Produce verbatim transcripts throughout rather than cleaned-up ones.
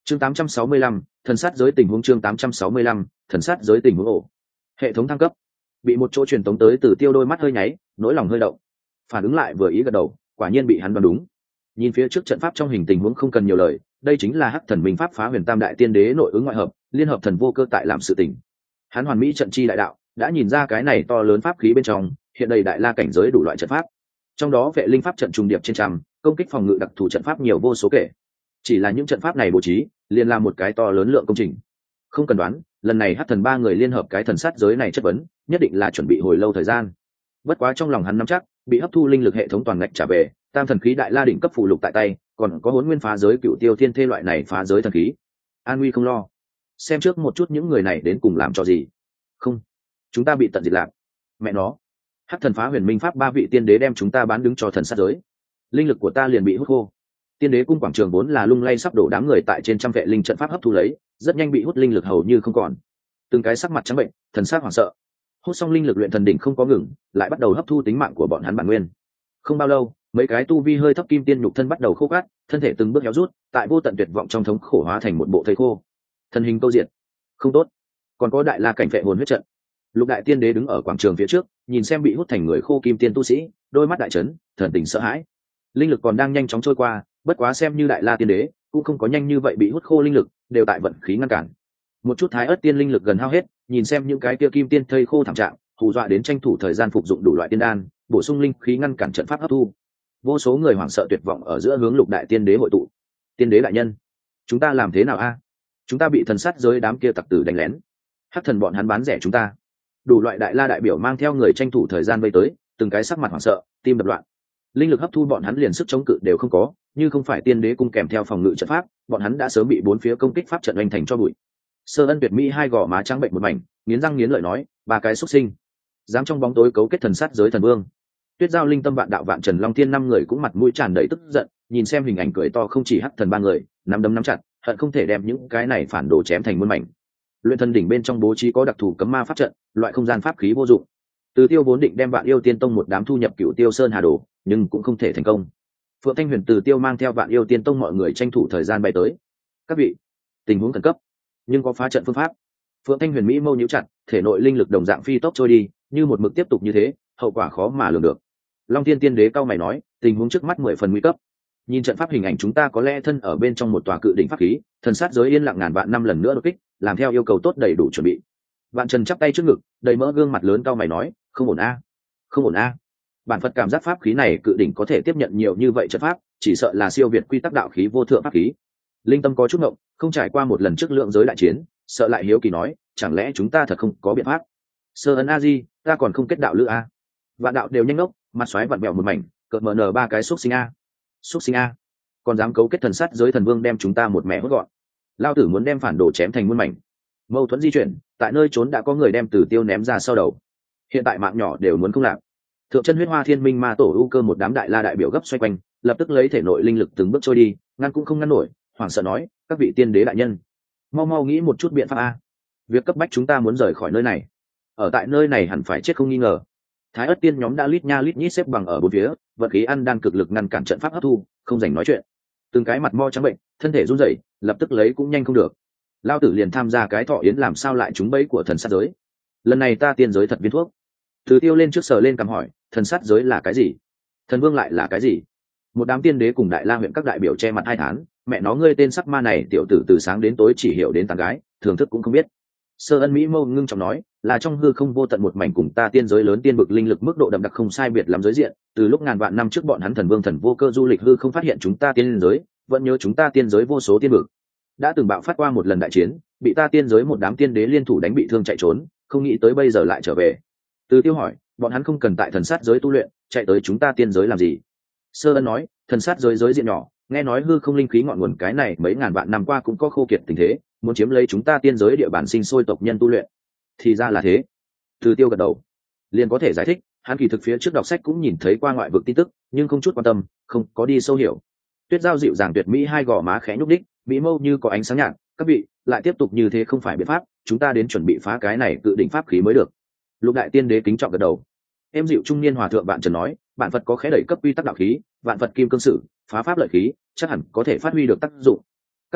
chương tám trăm sáu mươi lăm, thần sát giới tình huống chương tám trăm sáu mươi lăm, thần sát giới tình huống ổ. Hệ thống thăng cấp. Bị một chỗ truyền tống tới Từ Tiêu đôi mắt hơi nháy, nỗi lòng hơi động. Phản ứng lại vừa ý gật đầu, quả nhiên bị hắn đoán đúng. Nhìn phía trước trận pháp trong hình tình huống không cần nhiều lời, đây chính là Hắc Thần Minh Pháp phá Huyền Tam Đại Tiên Đế nội ứng ngoại hợp, liên hợp thần vô cơ tại làm sự tình. Hắn hoàn mỹ trận chi đại đạo, đã nhìn ra cái này to lớn pháp khí bên trong, hiện đầy đại la cảnh giới đủ loại trận pháp. Trong đó vệ linh pháp trận trùng điệp trên trăm, công kích phòng ngự đặc thù trận pháp nhiều vô số kể. Chỉ là những trận pháp này bố trí, liền là một cái to lớn lượng công trình. Không cần đoán, lần này Hắc Thần ba người liên hợp cái thần sát giới này chất vấn, nhất định là chuẩn bị hồi lâu thời gian. Bất quá trong lòng hắn nắm chắc, bị hấp thu linh lực hệ thống toàn ngạch trả về, tam thần khí đại la đỉnh cấp phụ lục tại tay, còn có Hỗn Nguyên phá giới Cựu Tiêu Thiên Thê loại này phá giới thần khí. An nguy không lo. Xem trước một chút những người này đến cùng làm cho gì. Không, chúng ta bị tận diệt lạc. Mẹ nó, Hắc Thần phá Huyền Minh Pháp ba vị tiên đế đem chúng ta bán đứng cho thần sát giới. Linh lực của ta liền bị hút khô. Tiên đế cung quảng trường vốn là lung lay sắp đổ, đám người tại trên trăm vệ linh trận pháp hấp thu lấy, rất nhanh bị hút linh lực hầu như không còn. Từng cái sắc mặt trắng bệnh, thần sắc hoảng sợ. Hút xong linh lực luyện thần đỉnh không có ngừng, lại bắt đầu hấp thu tính mạng của bọn hắn bản nguyên. Không bao lâu, mấy cái tu vi hơi thấp kim tiên nhục thân bắt đầu khô cát, thân thể từng bước héo rút, tại vô tận tuyệt vọng trong thống khổ hóa thành một bộ thây khô. Thân hình câu diệt. Không tốt, còn có đại la cảnh phệ hồn huyết trận. Lục đại tiên đế đứng ở quảng trường phía trước, nhìn xem bị hút thành người khô kim tiên tu sĩ, đôi mắt đại chấn, thần tình sợ hãi. Linh lực còn đang nhanh chóng trôi qua, bất quá xem như đại la tiên đế cũng không có nhanh như vậy bị hút khô linh lực, đều tại vận khí ngăn cản. Một chút thái ớt tiên linh lực gần hao hết, nhìn xem những cái kia kim tiên thây khô thảm trạng, hù dọa đến tranh thủ thời gian phục dụng đủ loại tiên đan, bổ sung linh khí ngăn cản trận pháp hấp thu. Vô số người hoảng sợ tuyệt vọng ở giữa hướng lục đại tiên đế hội tụ. Tiên đế đại nhân, chúng ta làm thế nào a? Chúng ta bị thần sát giới đám kia tặc tử đánh lén. Hắc thần bọn hắn bán rẻ chúng ta. Đủ loại đại la đại biểu mang theo người tranh thủ thời gian vây tới, từng cái sắc mặt hoảng sợ, tim đập loạn. Linh lực hấp thu bọn hắn liền sức chống cự đều không có, như không phải tiên đế cung kèm theo phòng ngự trận pháp, bọn hắn đã sớm bị bốn phía công kích pháp trận oanh thành cho bụi. Sơ Ân tuyệt mỹ hai gò má trắng bệnh một mảnh, nghiến răng nghiến lợi nói, ba cái xuất sinh, dám trong bóng tối cấu kết thần sát giới thần vương. Tuyết Giao Linh Tâm Vạn Đạo Vạn Trần Long Thiên năm người cũng mặt mũi tràn đầy tức giận, nhìn xem hình ảnh cười to không chỉ Hắc Thần ba người, nắm đấm nắm chặt, hận không thể đem những cái này phản đồ chém thành muôn mảnh. Luyện thần đỉnh bên trong bố trí có đặc thù cấm ma pháp trận, loại không gian pháp khí vô dụng. Từ Tiêu vốn định đem Vạn Yêu Tiên Tông một đám thu nhập Cựu Tiêu Sơn Hà Đồ, nhưng cũng không thể thành công. Phượng Thanh Huyền Từ Tiêu mang theo Vạn Yêu Tiên Tông mọi người tranh thủ thời gian bay tới. Các vị, tình huống khẩn cấp, nhưng có phá trận phương pháp. Phượng Thanh Huyền mỹ mâu nhíu chặt, thể nội linh lực đồng dạng phi tốc trôi đi, như một mực tiếp tục như thế, hậu quả khó mà lường được. Long Thiên Tiên Đế cao mày nói, tình huống trước mắt mười phần nguy cấp. Nhìn trận pháp hình ảnh chúng ta có lẽ thân ở bên trong một tòa cự đỉnh pháp khí, thần sát giới yên lặng ngàn vạn năm lần nữa đột kích, làm theo yêu cầu tốt đầy đủ chuẩn bị. Vạn Trần chắp tay trước ngực, đầy mỡ gương mặt lớn cao mày nói, không ổn a, không ổn a. Bản Phật cảm giác pháp khí này cự đỉnh có thể tiếp nhận nhiều như vậy trận pháp, chỉ sợ là siêu việt quy tắc đạo khí vô thượng pháp khí. Linh Tâm có chút ngộng, không trải qua một lần trước lượng giới đại chiến, sợ lại hiếu kỳ nói, chẳng lẽ chúng ta thật không có biện pháp? Sơ Ấn a di, ta còn không kết đạo lữ a. Vạn đạo đều nhanh ngốc, mặt xoáy vặn bẹo một mảnh, cợt mờ nở ba cái xúc sinh a, xúc sinh a, còn dám cấu kết thần sát giới thần vương đem chúng ta một mẹ hốt gọn. Lao tử muốn đem phản đồ chém thành muôn mảnh. Mâu thuẫn di chuyển, tại nơi trốn đã có người đem Từ Tiêu ném ra sau đầu. Hiện tại mạng nhỏ đều muốn không làm. Thượng chân huyết hoa thiên minh ma tổ u cơ một đám đại la đại biểu gấp xoay quanh, lập tức lấy thể nội linh lực từng bước trôi đi, ngăn cũng không ngăn nổi, hoảng sợ nói, các vị tiên đế đại nhân, mau mau nghĩ một chút biện pháp a. Việc cấp bách chúng ta muốn rời khỏi nơi này, ở tại nơi này hẳn phải chết không nghi ngờ. Thái ất tiên nhóm đã lít nha lít nhít xếp bằng ở bốn phía, vật khí ăn đang cực lực ngăn cản trận pháp hấp thu, không dành nói chuyện. Từng cái mặt mo trắng bệnh, thân thể run rẩy, lập tức lấy cũng nhanh không được. Lao tử liền tham gia cái thọ yến làm sao lại trúng bẫy của thần sát giới. Lần này ta tiên giới thật viên thuốc. Từ Tiêu lên trước sờ lên cằm hỏi, thần sát giới là cái gì? Thần vương lại là cái gì? Một đám tiên đế cùng đại la huyện các đại biểu che mặt hai tháng, mẹ nó ngươi tên sắc ma này tiểu tử từ sáng đến tối chỉ hiểu đến tán gái, thưởng thức cũng không biết. Sơ Ân mỹ mâu ngưng trọng nói, là trong hư không vô tận một mảnh cùng ta tiên giới lớn tiên bực linh lực mức độ đậm đặc không sai biệt lắm giới diện, từ lúc ngàn vạn năm trước bọn hắn thần vương thần vô cơ du lịch hư không phát hiện chúng ta tiên giới, vẫn nhớ chúng ta tiên giới vô số tiên bực. Đã từng bạo phát qua một lần đại chiến, bị ta tiên giới một đám tiên đế liên thủ đánh bị thương chạy trốn, không nghĩ tới bây giờ lại trở về. Từ Tiêu hỏi, bọn hắn không cần tại thần sát giới tu luyện, chạy tới chúng ta tiên giới làm gì? Sơ Ân nói, thần sát giới giới diện nhỏ, nghe nói hư không linh khí ngọn nguồn cái này mấy ngàn vạn năm qua cũng có khô kiệt tình thế, muốn chiếm lấy chúng ta tiên giới địa bàn sinh sôi tộc nhân tu luyện. Thì ra là thế. Từ Tiêu gật đầu, liền có thể giải thích, hắn kỳ thực phía trước đọc sách cũng nhìn thấy qua ngoại vực tin tức, nhưng không chút quan tâm, không có đi sâu hiểu. Tuyết Giao dịu dàng tuyệt mỹ hai gò má khẽ nhúc đích, mỹ mâu như có ánh sáng nhạt, các vị, lại tiếp tục như thế không phải biện pháp, chúng ta đến chuẩn bị phá cái này cự đỉnh pháp khí mới được. Lục đại tiên đế kính trọng gật đầu. Em dịu trung niên hòa thượng Vạn Trần nói, bạn Phật có khẽ đẩy cấp quy tắc đạo khí, vạn Phật kim cương sử, phá pháp lợi khí, chắc hẳn có thể phát huy được tác dụng. Các vị,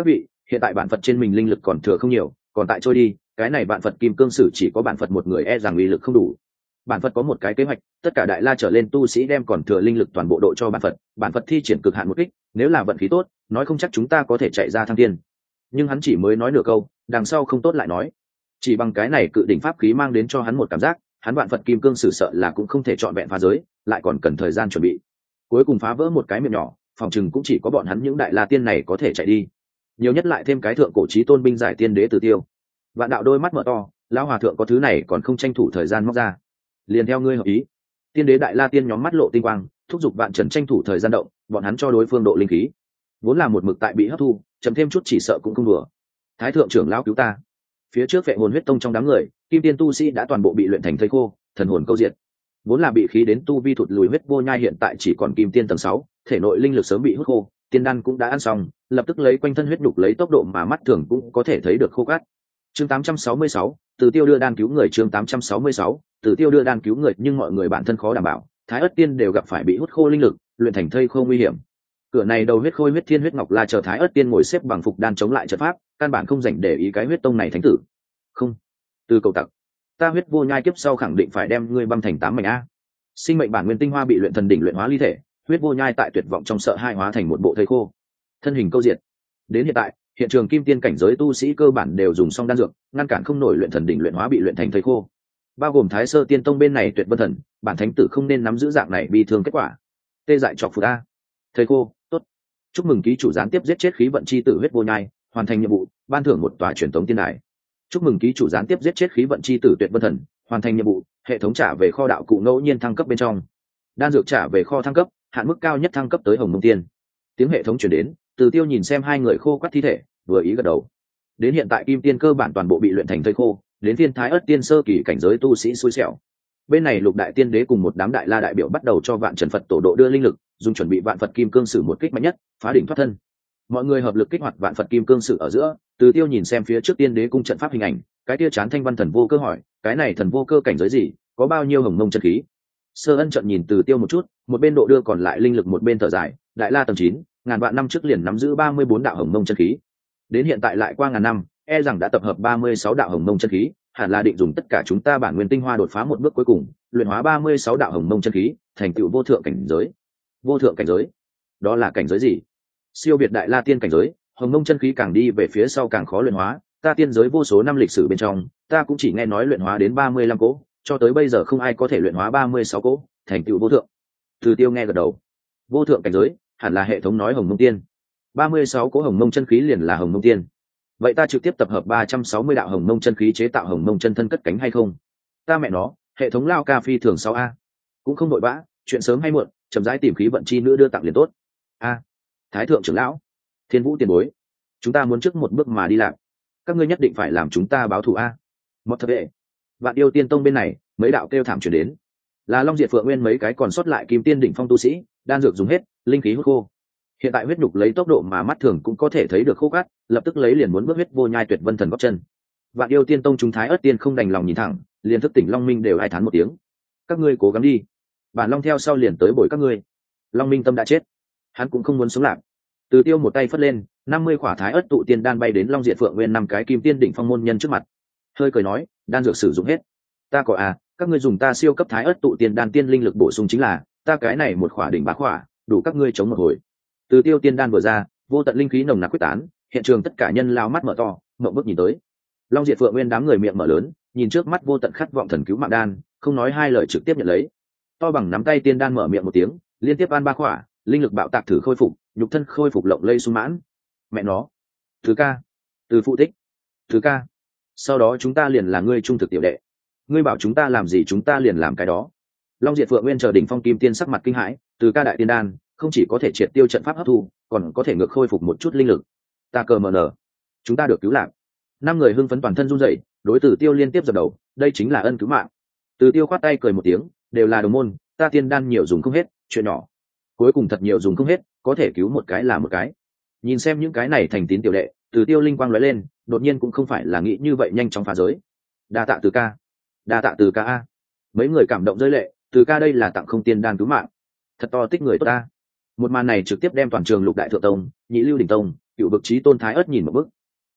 hiện tại bản phật trên mình linh lực còn thừa không nhiều, còn tại trôi đi, cái này bản phật kim cương sử chỉ có bản phật một người e rằng uy lực không đủ. Bản phật có một cái kế hoạch, tất cả đại la trở lên tu sĩ đem còn thừa linh lực toàn bộ độ cho bản phật, bản phật thi triển cực hạn một kích, nếu là vận khí tốt, nói không chắc chúng ta có thể chạy ra thăng thiên. Nhưng hắn chỉ mới nói nửa câu, đằng sau không tốt lại nói. Chỉ bằng cái này cự đỉnh pháp khí mang đến cho hắn một cảm giác, hắn bản phật kim cương sử sợ là cũng không thể trọn vẹn phá giới, lại còn cần thời gian chuẩn bị. Cuối cùng phá vỡ một cái miệng nhỏ, phòng chừng cũng chỉ có bọn hắn những đại la tiên này có thể chạy đi. Nhiều nhất lại thêm cái thượng cổ chí tôn binh giải tiên đế Từ Tiêu. Vạn đạo đôi mắt mở to, lão hòa thượng có thứ này còn không tranh thủ thời gian móc ra. Liền theo ngươi hợp ý. Tiên đế đại la tiên nhóm mắt lộ tinh quang, thúc giục vạn trần tranh thủ thời gian động, bọn hắn cho đối phương độ linh khí. Vốn là một mực tại bị hấp thu, chậm thêm chút chỉ sợ cũng không đùa. Thái thượng trưởng lão cứu ta. Phía trước Vệ Hồn huyết tông trong đám người, kim tiên tu sĩ đã toàn bộ bị luyện thành thây khô, thần hồn câu diệt. Vốn là bị khí đến tu vi thụt lùi huyết vô nhai hiện tại chỉ còn kim tiên tầng sáu, thể nội linh lực sớm bị hút khô, tiên đan cũng đã ăn xong, lập tức lấy quanh thân huyết đục lấy tốc độ mà mắt thường cũng có thể thấy được khô cát. Chương tám trăm sáu mươi sáu, Từ Tiêu đưa đan cứu người. Chương tám trăm sáu mươi sáu, Từ Tiêu đưa đan cứu người, nhưng mọi người bản thân khó đảm bảo, Thái Ức Tiên đều gặp phải bị hút khô linh lực, luyện thành thây khô nguy hiểm. Cửa này đầu huyết khôi huyết thiên huyết ngọc la chờ Thái Ức Tiên ngồi xếp bằng phục đan chống lại trận pháp, căn bản không dành để ý cái huyết tông này thánh tử. Không, từ cầu tặc, ta huyết vô nhai kiếp sau khẳng định phải đem ngươi băm thành tám mảnh a. Sinh mệnh bản nguyên tinh hoa bị luyện thần đỉnh luyện hóa ly thể, huyết vô nhai tại tuyệt vọng trong sợ hai hóa thành một bộ thây khô, thân hình câu diệt. Đến hiện tại, hiện trường kim tiên cảnh giới tu sĩ cơ bản đều dùng xong đan dược, ngăn cản không nổi luyện thần đỉnh luyện hóa bị luyện thành thây khô. Bao gồm Thái Sơ Tiên Tông bên này Tuyệt Vân Thần, bản thánh tử không nên nắm giữ dạng này bi thương kết quả. Tê dại chọc phù a. Thây khô, tốt. Chúc mừng ký chủ gián tiếp giết chết khí vận chi tử huyết vô nhai, hoàn thành nhiệm vụ, ban thưởng một tòa truyền tống tiên đài. Chúc mừng ký chủ gián tiếp giết chết khí vận chi tử Tuyệt Vân Thần, hoàn thành nhiệm vụ, hệ thống trả về kho đạo cụ ngẫu nhiên thăng cấp bên trong. Đan dược trả về kho thăng cấp, hạn mức cao nhất thăng cấp tới Hồng Mông Tiên. Tiếng hệ thống truyền đến, Từ Tiêu nhìn xem hai người khô quắt thi thể, vừa ý gật đầu. Đến hiện tại kim tiên cơ bản toàn bộ bị luyện thành thây khô, đến thiên Thái Ức Tiên sơ kỳ cảnh giới tu sĩ xui xẻo. Bên này Lục đại tiên đế cùng một đám đại la đại biểu bắt đầu cho vạn trần Phật tổ độ đưa linh lực, dùng chuẩn bị vạn Phật kim cương sử một kích mạnh nhất, phá đỉnh thoát thân. Mọi người hợp lực kích hoạt vạn Phật kim cương sử ở giữa, Từ Tiêu nhìn xem phía trước tiên đế cung trận pháp hình ảnh, cái tia chán thanh văn thần vô cơ hỏi, cái này thần vô cơ cảnh giới gì, có bao nhiêu hồng mông chân khí? Sơ Ân trận nhìn Từ Tiêu một chút, một bên độ đưa còn lại linh lực một bên thở dài, đại la tầng chín, ngàn vạn năm trước liền nắm giữ ba mươi bốn đạo hồng mông chân khí. Đến hiện tại lại qua ngàn năm, e rằng đã tập hợp ba mươi sáu đạo hồng mông chân khí, hẳn là định dùng tất cả chúng ta bản nguyên tinh hoa đột phá một bước cuối cùng, luyện hóa ba mươi sáu đạo hồng mông chân khí, thành tựu vô thượng cảnh giới. Vô thượng cảnh giới? Đó là cảnh giới gì? Siêu việt đại la tiên cảnh giới, hồng mông chân khí càng đi về phía sau càng khó luyện hóa, ta tiên giới vô số năm lịch sử bên trong, ta cũng chỉ nghe nói luyện hóa đến ba mươi lăm cỗ, cho tới bây giờ không ai có thể luyện hóa ba mươi sáu cỗ, thành tựu vô thượng. Từ Tiêu nghe gật đầu. Vô thượng cảnh giới, hẳn là hệ thống nói hồng mông tiên. ba mươi sáu cỗ hồng mông chân khí liền là hồng mông tiên. Vậy ta trực tiếp tập hợp ba trăm sáu mươi đạo hồng mông chân khí chế tạo hồng mông chân thân cất cánh hay không? Ta mẹ nó, hệ thống lao ca phi thường sáu a. Cũng không vội vã, chuyện sớm hay muộn, chậm rãi tìm khí vận chi nữ đưa tặng liền tốt. A, Thái thượng trưởng lão, Thiên Vũ tiền bối, chúng ta muốn trước một bước mà đi làm. Các ngươi nhất định phải làm chúng ta báo thù a. Một thật vệ. Vạn Yêu Tiên Tông bên này, mấy đạo kêu thảm truyền đến. Là Long Diệt Phượng Nguyên mấy cái còn sót lại kim tiên đỉnh phong tu sĩ, đan dược dùng hết, linh khí hút khô. Hiện tại huyết nhục lấy tốc độ mà mắt thường cũng có thể thấy được khô cát, lập tức lấy liền muốn bước huyết vô nhai Tuyệt Vân Thần gót chân. Vạn Yêu Tiên Tông chúng Thái Ức Tiên không đành lòng nhìn thẳng, liền thức tỉnh Long Minh đều ai thán một tiếng. Các ngươi cố gắng đi, bản Long theo sau liền tới bồi các ngươi. Long Minh tâm đã chết, hắn cũng không muốn sống lại. Từ Tiêu một tay phất lên, năm mươi khỏa Thái Ức tụ tiên đan bay đến Long Diệt Phượng Nguyên năm cái kim tiên đỉnh phong môn nhân trước mặt. Hơi cười nói, đan dược sử dụng hết. Ta có à, các ngươi dùng ta siêu cấp Thái Ức tụ tiên đan tiên linh lực bổ sung chính là, ta cái này một khỏa đỉnh bá khỏa, đủ các ngươi chống một hồi. Từ Tiêu tiên đan vừa ra, vô tận linh khí nồng nặc quyết tán, hiện trường tất cả nhân lao mắt mở to, ngậm bức nhìn tới. Long Diệt Phượng Nguyên đám người miệng mở lớn, nhìn trước mắt vô tận khát vọng thần cứu mạng đan, không nói hai lời trực tiếp nhận lấy. To bằng nắm tay tiên đan mở miệng một tiếng, liên tiếp ăn ba khỏa, linh lực bạo tạc thử khôi phục, nhục thân khôi phục lộng lây sung mãn. Mẹ nó, Thứ ca, Từ phụ thích, Thứ ca, sau đó chúng ta liền là ngươi trung thực tiểu đệ. Ngươi bảo chúng ta làm gì chúng ta liền làm cái đó. Long Diệt Phượng Nguyên chờ đỉnh phong kim tiên sắc mặt kinh hãi, Từ ca đại tiên đan không chỉ có thể triệt tiêu trận pháp hấp thu, còn có thể ngược khôi phục một chút linh lực. Ta cờ mờ nở, chúng ta được cứu lạc. Năm người hưng phấn toàn thân run rẩy, đối Từ Tiêu liên tiếp dập đầu, đây chính là ân cứu mạng. Từ Tiêu khoát tay cười một tiếng, đều là đồng môn, ta tiên đan nhiều dùng không hết, chuyện nhỏ. Cuối cùng thật nhiều dùng không hết, có thể cứu một cái là một cái. Nhìn xem những cái này thành tín tiểu đệ, Từ Tiêu linh quang lóe lên, đột nhiên cũng không phải là nghĩ như vậy nhanh chóng phá giới. Đa tạ Từ ca, đa tạ Từ ca a. Mấy người cảm động rơi lệ, Từ ca đây là tặng không tiên đan cứu mạng, thật to tích người tốt ta. Một màn này trực tiếp đem toàn trường Lục đại thượng tông, nhị lưu đỉnh tông, cựu vực chí tôn Thái Ức nhìn một bước,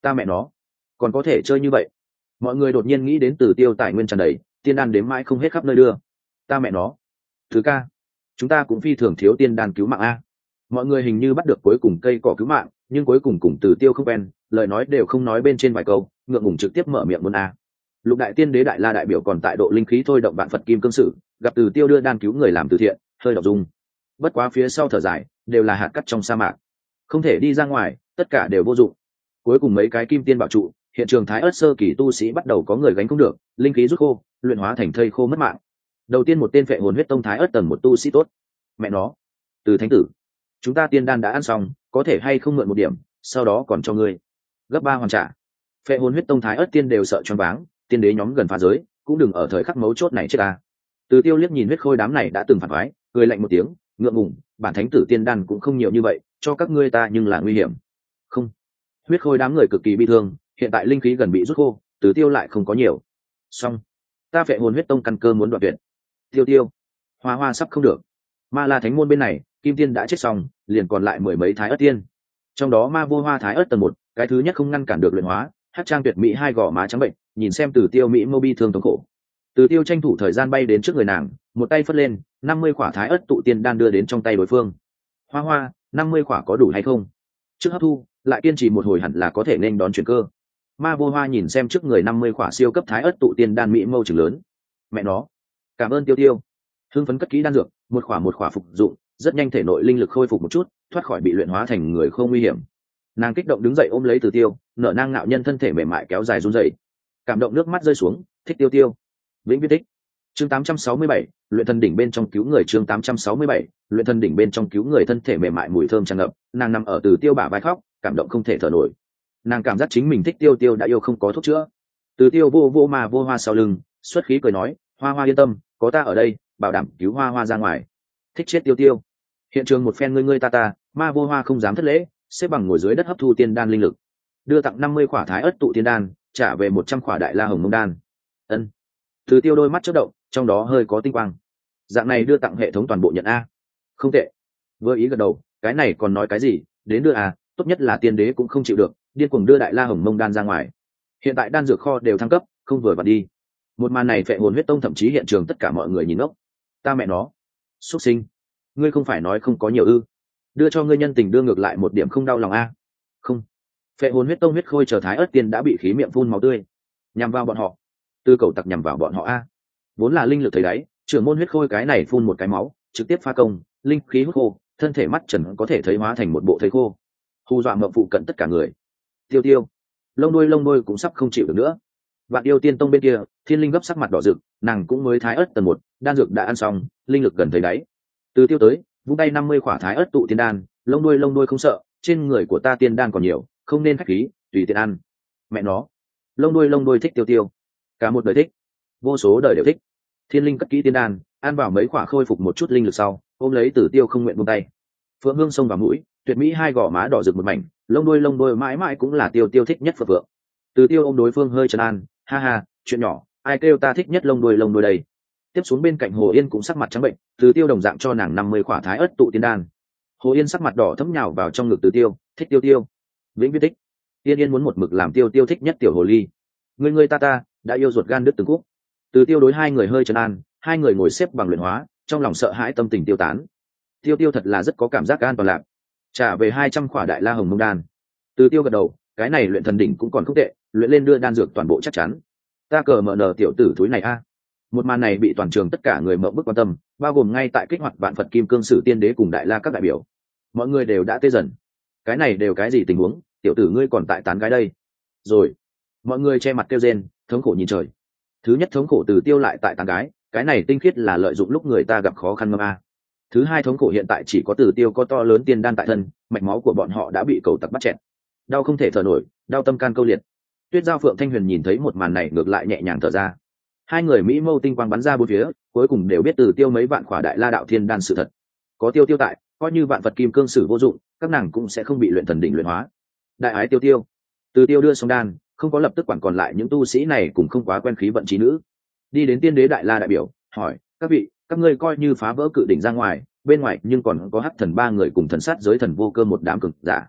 Ta mẹ nó còn có thể chơi như vậy. Mọi người đột nhiên nghĩ đến Từ Tiêu tài nguyên tràn đầy, tiên đan đếm mãi không hết khắp nơi đưa. Ta mẹ nó, thứ ca, chúng ta cũng phi thường thiếu tiên đan cứu mạng a. Mọi người hình như bắt được cuối cùng cây cỏ cứu mạng, nhưng cuối cùng cùng Từ Tiêu không quen, lời nói đều không nói bên trên vài câu, ngượng ngùng trực tiếp mở miệng muốn a. Lục đại tiên đế đại la đại biểu còn tại độ linh khí thôi động vạn Phật kim cương sử, gặp Từ Tiêu đưa đan cứu người làm từ thiện, hơi đọc dung. Bất quá phía sau thở dài, đều là hạt cát trong sa mạc, không thể đi ra ngoài, tất cả đều vô dụng. Cuối cùng mấy cái kim tiên bảo trụ, hiện trường thái ớt sơ kỳ tu sĩ bắt đầu có người gánh không được, linh khí rút khô, luyện hóa thành thây khô mất mạng. Đầu tiên một tên phệ hồn huyết tông thái ớt tầng một tu sĩ tốt. Mẹ nó, Từ thánh tử, chúng ta tiên đan đã ăn xong, có thể hay không mượn một điểm, sau đó còn cho ngươi gấp ba hoàn trả. Phệ hồn huyết tông thái ớt tiên đều sợ choáng váng, tiên đế nhóm gần phá giới, cũng đừng ở thời khắc mấu chốt này chết ta. Từ Tiêu liếc nhìn huyết khôi đám này đã từng phản phái, cười lạnh một tiếng, ngượng ngùng, bản thánh tử tiên đan cũng không nhiều như vậy, cho các ngươi ta nhưng là nguy hiểm. Không. Huyết khôi đám người cực kỳ bi thương, hiện tại linh khí gần bị rút khô, Từ Tiêu lại không có nhiều. Xong, ta phệ hồn huyết tông căn cơ muốn đoạn tuyệt. Tiêu Tiêu, Hoa Hoa sắp không được. Ma La Thánh môn bên này, Kim Tiên đã chết xong, liền còn lại mười mấy thái ớt tiên. Trong đó Ma Vô Hoa thái ớt tầng một, cái thứ nhất không ngăn cản được luyện hóa, hát trang tuyệt mỹ hai gò má trắng bệnh, nhìn xem Từ Tiêu mỹ mâu bi thương thống khổ. Từ Tiêu tranh thủ thời gian bay đến trước người nàng, một tay phất lên, năm mươi khỏa thái ớt tụ tiên đan đưa đến trong tay đối phương. Hoa Hoa, năm mươi khỏa có đủ hay không? Trước hấp thu, lại kiên trì một hồi hẳn là có thể nên đón chuyển cơ. Ma Vô Hoa nhìn xem trước người năm mươi khỏa siêu cấp thái ớt tụ tiên đan mỹ mâu chừng lớn. Mẹ nó, cảm ơn Tiêu Tiêu. Hưng phấn cất kỹ đan dược, một khỏa một khỏa phục dụng, rất nhanh thể nội linh lực khôi phục một chút, thoát khỏi bị luyện hóa thành người không nguy hiểm. Nàng kích động đứng dậy ôm lấy Từ Tiêu, nở nang ngạo nhân thân thể mềm mại kéo dài run rẩy, cảm động nước mắt rơi xuống, thích Tiêu Tiêu. Vĩnh viễn thích. Chương tám trăm sáu mươi bảy, luyện thần đỉnh bên trong cứu người. Chương tám trăm sáu mươi bảy, luyện thần đỉnh bên trong cứu người. Thân thể mềm mại mùi thơm tràn ngập, nàng nằm ở Từ Tiêu bả vai khóc, cảm động không thể thở nổi. Nàng cảm giác chính mình thích Tiêu Tiêu đã yêu không có thuốc chữa. Từ Tiêu vô vô mà vô hoa sau lưng, xuất khí cười nói, Hoa Hoa yên tâm, có ta ở đây, bảo đảm cứu Hoa Hoa ra ngoài. Thích chết Tiêu Tiêu. Hiện trường một phen ngươi ngươi ta ta, Ma Vô Hoa không dám thất lễ, xếp bằng ngồi dưới đất hấp thu tiên đan linh lực, đưa tặng năm mươi khỏa thái ớt tụ tiên đan, trả về một trăm khỏa đại la hồng mông đan. Ân. Từ Tiêu đôi mắt chớp động, trong đó hơi có tinh quang. Dạng này đưa tặng hệ thống toàn bộ nhận a. Không tệ. Vừa ý gật đầu, cái này còn nói cái gì, đến đưa à, tốt nhất là tiên đế cũng không chịu được, điên cuồng đưa đại la hồng mông đan ra ngoài. Hiện tại đan dược kho đều thăng cấp, không vừa vặn đi. Một màn này phệ hồn huyết tông thậm chí hiện trường tất cả mọi người nhìn ngốc. Ta mẹ nó, xuất sinh, ngươi không phải nói không có nhiều ư? Đưa cho ngươi nhân tình đưa ngược lại một điểm không đau lòng a? Không. Phệ hồn huyết tông huyết khôi chờ thái ớt tiên đã bị khí miệng phun máu tươi, nhằm vào bọn họ. Tư cầu tặc nhằm vào bọn họ a. Vốn là linh lực thấy đáy, trưởng môn huyết khôi cái này phun một cái máu, trực tiếp phá công, linh khí hút khô, thân thể mắt trần có thể thấy hóa thành một bộ thây khô, hù dọa mộng phụ cận tất cả người. Tiêu Tiêu, lông đuôi lông đuôi cũng sắp không chịu được nữa. Vạn yêu tiên tông bên kia, thiên linh gấp sắc mặt đỏ rực, nàng cũng mới thái ớt tầng một, đan dược đã ăn xong, linh lực gần thấy đáy. Từ Tiêu tới, vung tay năm mươi khỏa thái ớt tụ tiên đan, lông đuôi lông đuôi không sợ, trên người của ta tiên đan còn nhiều, không nên khách khí, tùy tiện ăn. Mẹ nó, lông đuôi lông đuôi thích Tiêu Tiêu, cả một đời thích, vô số đời đều thích. Thiên linh cất kỹ tiên đan, ăn vào mấy khỏa khôi phục một chút linh lực sau, ôm lấy Tử Tiêu không nguyện buông tay. Phượng hương xông vào mũi, tuyệt mỹ hai gò má đỏ rực một mảnh, lông đuôi lông đuôi mãi mãi cũng là Tiêu Tiêu thích nhất. Phượng Phượng Từ Tiêu ôm đối phương hơi trấn an, ha ha, chuyện nhỏ, ai kêu ta thích nhất lông đuôi lông đuôi đây. Tiếp xuống bên cạnh Hồ Yên cũng sắc mặt trắng bệnh, Từ Tiêu đồng dạng cho nàng năm mươi khỏa thái ớt tụ tiên đan. Hồ Yên sắc mặt đỏ thấm nhào vào trong ngực Từ Tiêu, thích Tiêu Tiêu, vĩnh viễn thích. Yên Yên muốn một mực làm Tiêu Tiêu thích nhất tiểu hồ ly. Người người ta ta đã yêu ruột gan đứt từng khúc. Từ Tiêu đối hai người hơi trấn an, hai người ngồi xếp bằng luyện hóa, trong lòng sợ hãi tâm tình tiêu tán. Tiêu Tiêu thật là rất có cảm giác an toàn lạc. Trả về hai trăm khỏa đại la hồng mông đan. Từ Tiêu gật đầu, cái này luyện thần đỉnh cũng còn không tệ, luyện lên đưa đan dược toàn bộ chắc chắn. Ta cờ mở nở tiểu tử thúi này a. Một màn này bị toàn trường tất cả người mộng bức quan tâm, bao gồm ngay tại kích hoạt vạn Phật kim cương sử tiên đế cùng đại la các đại biểu. Mọi người đều đã tê dần. Cái này đều cái gì tình huống, tiểu tử ngươi còn tại tán gái đây? Rồi, mọi người che mặt kêu rên, thống khổ nhìn trời. Thứ nhất thống khổ Từ Tiêu lại tại tán gái, cái này tinh khiết là lợi dụng lúc người ta gặp khó khăn ngâm a. Thứ hai thống khổ hiện tại chỉ có Từ Tiêu có to lớn tiên đan tại thân, mạch máu của bọn họ đã bị cầu tặc bắt chẹt, đau không thể thở nổi, đau tâm can câu liệt. Tuyết Giao Phượng Thanh Huyền nhìn thấy một màn này ngược lại nhẹ nhàng thở ra. Hai người mỹ mâu tinh quang bắn ra bốn phía, cuối cùng đều biết Từ Tiêu mấy vạn khỏa đại la đạo thiên đan sự thật. Có Tiêu Tiêu tại, coi như vạn Phật kim cương sử vô dụng, các nàng cũng sẽ không bị luyện thần đỉnh luyện hóa. Đại ái Tiêu Tiêu. Từ Tiêu đưa xong đan, không có lập tức quản còn lại những tu sĩ này cũng không quá quen khí vận trí nữ. Đi đến tiên đế đại la đại biểu, hỏi, các vị, các ngươi coi như phá vỡ cự đỉnh ra ngoài, bên ngoài nhưng còn có hắc thần ba người cùng thần sát giới thần vô cơ một đám cường giả.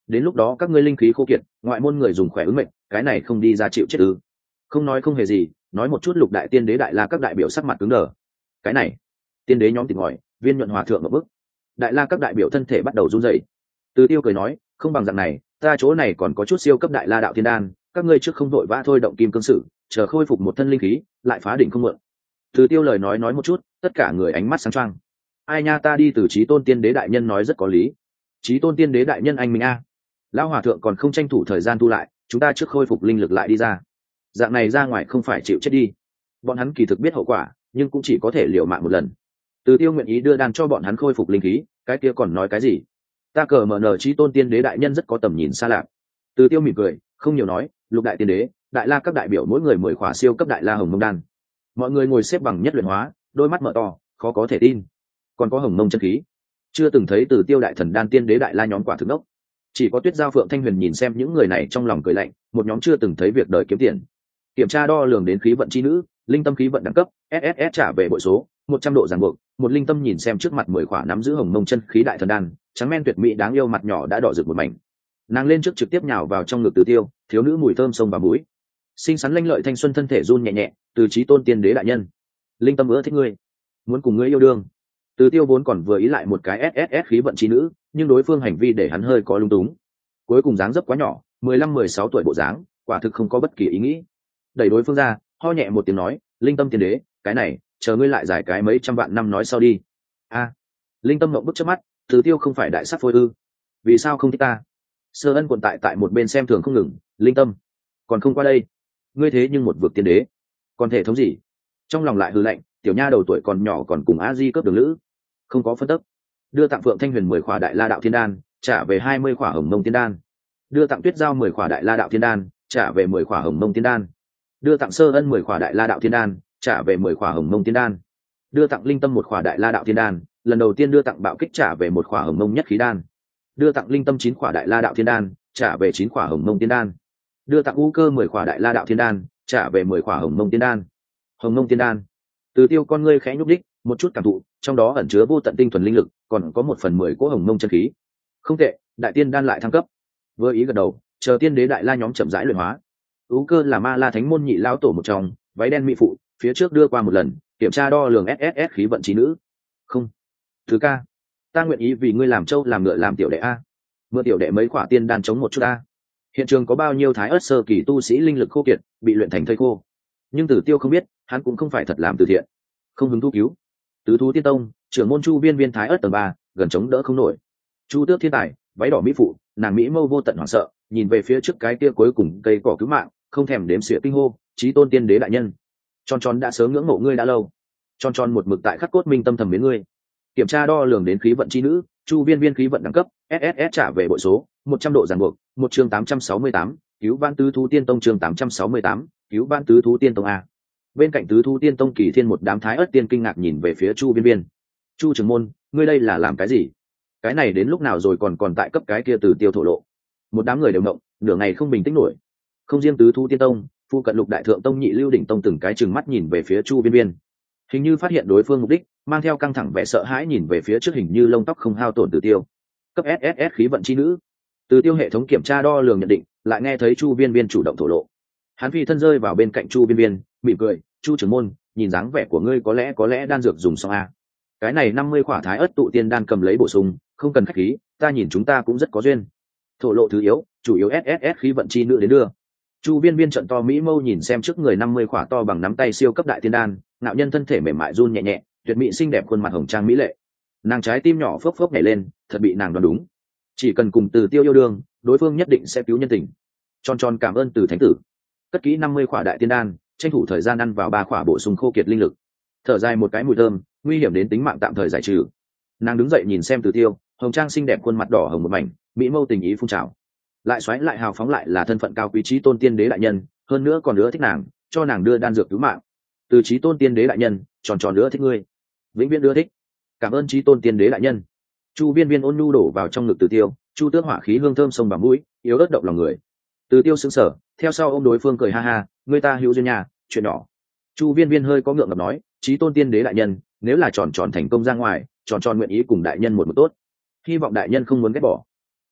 đến lúc đó các ngươi linh khí khô kiệt, ngoại môn người dùng khỏe ứng mệnh, cái này không đi ra chịu chết ư? Không nói không hề gì, nói một chút lục đại tiên đế đại la các đại biểu sắc mặt cứng đờ. Cái này, tiên đế nhóm tỉnh ngòi, viên nhuận hòa thượng ở bức. Đại la các đại biểu thân thể bắt đầu run rẩy. Từ Tiêu cười nói, không bằng dạng này, ta chỗ này còn có chút siêu cấp đại la đạo thiên đan, các ngươi trước không đội vã thôi động kim cương sử, chờ khôi phục một thân linh khí, lại phá đỉnh không mượn. Từ Tiêu lời nói nói một chút, tất cả người ánh mắt sáng choang. Ai nha, ta đi từ Chí Tôn Tiên Đế đại nhân nói rất có lý. Chí Tôn Tiên Đế đại nhân anh minh a. Lão hòa thượng còn không tranh thủ thời gian thu lại, chúng ta trước khôi phục linh lực lại đi ra. Dạng này ra ngoài không phải chịu chết đi. Bọn hắn kỳ thực biết hậu quả, nhưng cũng chỉ có thể liều mạng một lần. Từ Tiêu nguyện ý đưa đan cho bọn hắn khôi phục linh khí, cái kia còn nói cái gì? Ta cờ mở nở Chí Tôn Tiên Đế đại nhân rất có tầm nhìn xa lạ. Từ Tiêu mỉm cười, không nhiều nói, lục đại tiên đế, đại la các đại biểu mỗi người mười khỏa siêu cấp đại la hồng mông đan. Mọi người ngồi xếp bằng nhất luyện hóa, đôi mắt mở to, khó có thể tin. Còn có hồng mông chân khí, chưa từng thấy Từ Tiêu đại thần đan tiên đế đại la nhóm quả thực đốc. Chỉ có Tuyết Giao Phượng Thanh Huyền nhìn xem những người này trong lòng cười lạnh, một nhóm chưa từng thấy việc đời kiếm tiền. Kiểm tra đo lường đến khí vận chi nữ, linh tâm khí vận đẳng cấp, ét ét ét trả về bội số, một trăm độ ràng buộc, một linh tâm nhìn xem trước mặt mười khỏa nắm giữ hồng mông chân khí đại thần đan, trắng men tuyệt mỹ đáng yêu mặt nhỏ đã đỏ rực một mảnh. Nàng lên trước trực tiếp nhào vào trong ngực Từ Tiêu, thiếu nữ mùi thơm sông vào mũi. Xinh xắn lanh lợi thanh xuân thân thể run nhẹ nhẹ, Từ Chí Tôn Tiên Đế đại nhân, linh tâm ưa thích ngươi, muốn cùng ngươi yêu đương. Từ Tiêu vốn còn vừa ý lại một cái ét ét ét khí vận chi nữ, nhưng đối phương hành vi để hắn hơi có lung túng. Cuối cùng dáng dấp quá nhỏ, mười lăm mười sáu tuổi bộ dáng, quả thực không có bất kỳ ý nghĩ. Đẩy đối phương ra, ho nhẹ một tiếng nói, linh tâm tiên đế, cái này, chờ ngươi lại giải cái mấy trăm vạn năm nói sau đi. A, linh tâm ngậm bức chớp mắt, Từ Tiêu không phải đại sắc phôi ư? Vì sao không thích ta? Sơ Ân quận tại tại một bên xem thường không ngừng, linh tâm, còn không qua đây, ngươi thế nhưng một vực tiên đế, còn thể thống gì? Trong lòng lại hư lạnh, tiểu nha đầu tuổi còn nhỏ còn cùng a di cướp đường lữ, không có phân tức. Đưa tặng Phượng Thanh Huyền mười khỏa đại la đạo thiên đan, trả về hai mươi khỏa hồng mông tiên đan. Đưa tặng Tuyết Giao mười khỏa đại la đạo thiên đan, trả về mười khỏa hồng mông tiên đan. Đưa tặng Sơ Ân mười khỏa đại la đạo thiên đan, trả về mười khỏa hồng mông tiên đan. Đưa tặng Linh Tâm một khỏa đại la đạo thiên đan, lần đầu tiên đưa tặng Bạo Kích trả về một khỏa hồng mông nhất khí đan. Đưa tặng Linh Tâm chín khỏa đại la đạo thiên đan, trả về chín khỏa hồng mông tiên đan. Đưa tặng U Cơ mười khỏa đại la đạo thiên đan, trả về mười khỏa hồng mông tiên đan. Hồng mông tiên đan. Từ Tiêu con ngươi khẽ nhúc đích, một chút cảm thụ, trong đó ẩn chứa vô tận tinh thuần linh lực, còn có một phần mười cỗ hồng mông chân khí. Không tệ, đại tiên đan lại thăng cấp. Vừa ý gật đầu, chờ tiên đế đại la nhóm chậm rãi luyện hóa. U Cơ là ma la thánh môn nhị lão tổ một trong, váy đen mỹ phụ, phía trước đưa qua một lần, kiểm tra đo lường ét ét ét khí vận trí nữ. Không, thứ ca, ta nguyện ý vì ngươi làm trâu làm ngựa làm tiểu đệ a. Mưa tiểu đệ mấy khỏa tiên đan chống một chút a. Hiện trường có bao nhiêu thái ớt sơ kỳ tu sĩ linh lực khô kiệt, bị luyện thành thây khô. Nhưng Tử Tiêu không biết, hắn cũng không phải thật làm từ thiện, không hứng thú cứu. Tứ thú tiên tông, trưởng môn Chu Viên Viên thái ớt tầng ba, gần chống đỡ không nổi. Chu Tước thiên tài, váy đỏ mỹ phụ, nàng mỹ mâu vô tận hoảng sợ, nhìn về phía trước cái kia cuối cùng cây cỏ cứu mạng, không thèm đếm xỉa kinh hô, chí tôn tiên đế đại nhân. Tròn tròn đã sớm ngưỡng mộ ngươi đã lâu. Tròn tròn một mực tại khắc cốt minh tâm thầm mến ngươi. Kiểm tra đo lường đến khí vận chi nữ, Chu Viên Viên khí vận đẳng cấp, ét ét ét trả về bội số, một trăm độ ràng buộc, một chương tám trăm sáu mươi tám, cứu vãn tứ thú tiên tông chương tám trăm sáu mươi tám, cứu vãn tứ thú tiên tông a. Bên cạnh tứ thú tiên tông Kỳ Thiên một đám thái ớt tiên kinh ngạc nhìn về phía Chu Viên Viên. Chu trưởng môn, ngươi đây là làm cái gì? Cái này đến lúc nào rồi còn còn tại cấp cái kia Từ Tiêu thổ lộ. Một đám người đều động, nửa ngày không bình tĩnh nổi. Không riêng tứ thú tiên tông, phu cận lục đại thượng tông nhị lưu đỉnh tông từng cái chừng mắt nhìn về phía Chu Viên Viên. Hình như phát hiện đối phương mục đích, mang theo căng thẳng vẻ sợ hãi nhìn về phía trước hình như lông tóc không hao tổn Từ Tiêu. Cấp ét ét ét khí vận chi nữ. Từ Tiêu hệ thống kiểm tra đo lường nhận định, lại nghe thấy Chu Viên Viên chủ động thổ lộ. Hắn phi thân rơi vào bên cạnh Chu Viên Viên, mỉm cười, "Chu trưởng môn, nhìn dáng vẻ của ngươi có lẽ có lẽ đan dược dùng xong a. Cái này năm mươi khỏa thái ớt tụ tiên đan cầm lấy bổ sung, không cần khách khí, ta nhìn chúng ta cũng rất có duyên." Thổ lộ thứ yếu, chủ yếu ét ét ét khí vận chi nữ đến đưa. Chu Viên Viên trận to mỹ mâu nhìn xem trước người năm mươi khỏa to bằng nắm tay siêu cấp đại tiên đan, nạo nhân thân thể mềm mại run nhẹ nhẹ, tuyệt mỹ xinh đẹp khuôn mặt hồng trang mỹ lệ. Nàng trái tim nhỏ phốc phốc nhảy lên, thật bị nàng đoán đúng. Chỉ cần cùng Từ Tiêu yêu đương, đối phương nhất định sẽ cứu nhân tình. Tròn tròn cảm ơn Từ thánh tử. Cất kỹ năm mươi khỏa đại tiên đan, tranh thủ thời gian ăn vào ba khỏa bổ sung khô kiệt linh lực. Thở dài một cái mùi thơm, nguy hiểm đến tính mạng tạm thời giải trừ. Nàng đứng dậy nhìn xem Từ Tiêu, hồng trang xinh đẹp khuôn mặt đỏ hồng một mảnh, mỹ mâu tình ý phun trào. Lại xoáy lại hào phóng lại là thân phận cao quý chí tôn tiên đế đại nhân, hơn nữa còn nữa thích nàng, cho nàng đưa đan dược cứu mạng. Từ chí tôn tiên đế đại nhân, tròn tròn nữa thích ngươi, vĩnh viễn đưa thích. Cảm ơn chí tôn tiên đế đại nhân. Chu Viên Viên ôn nhu đổ vào trong ngực Từ Tiêu, Chu Tước hỏa khí hương thơm sông vào mũi, yếu ớt động lòng người. Từ Tiêu sững sờ, theo sau ôm đối phương cười ha ha, người ta hữu duyên nhà, chuyện nhỏ. Chu Viên Viên hơi có ngượng ngập nói, chí tôn tiên đế đại nhân, nếu là tròn tròn thành công ra ngoài, tròn tròn nguyện ý cùng đại nhân một một tốt, hy vọng đại nhân không muốn ghét bỏ.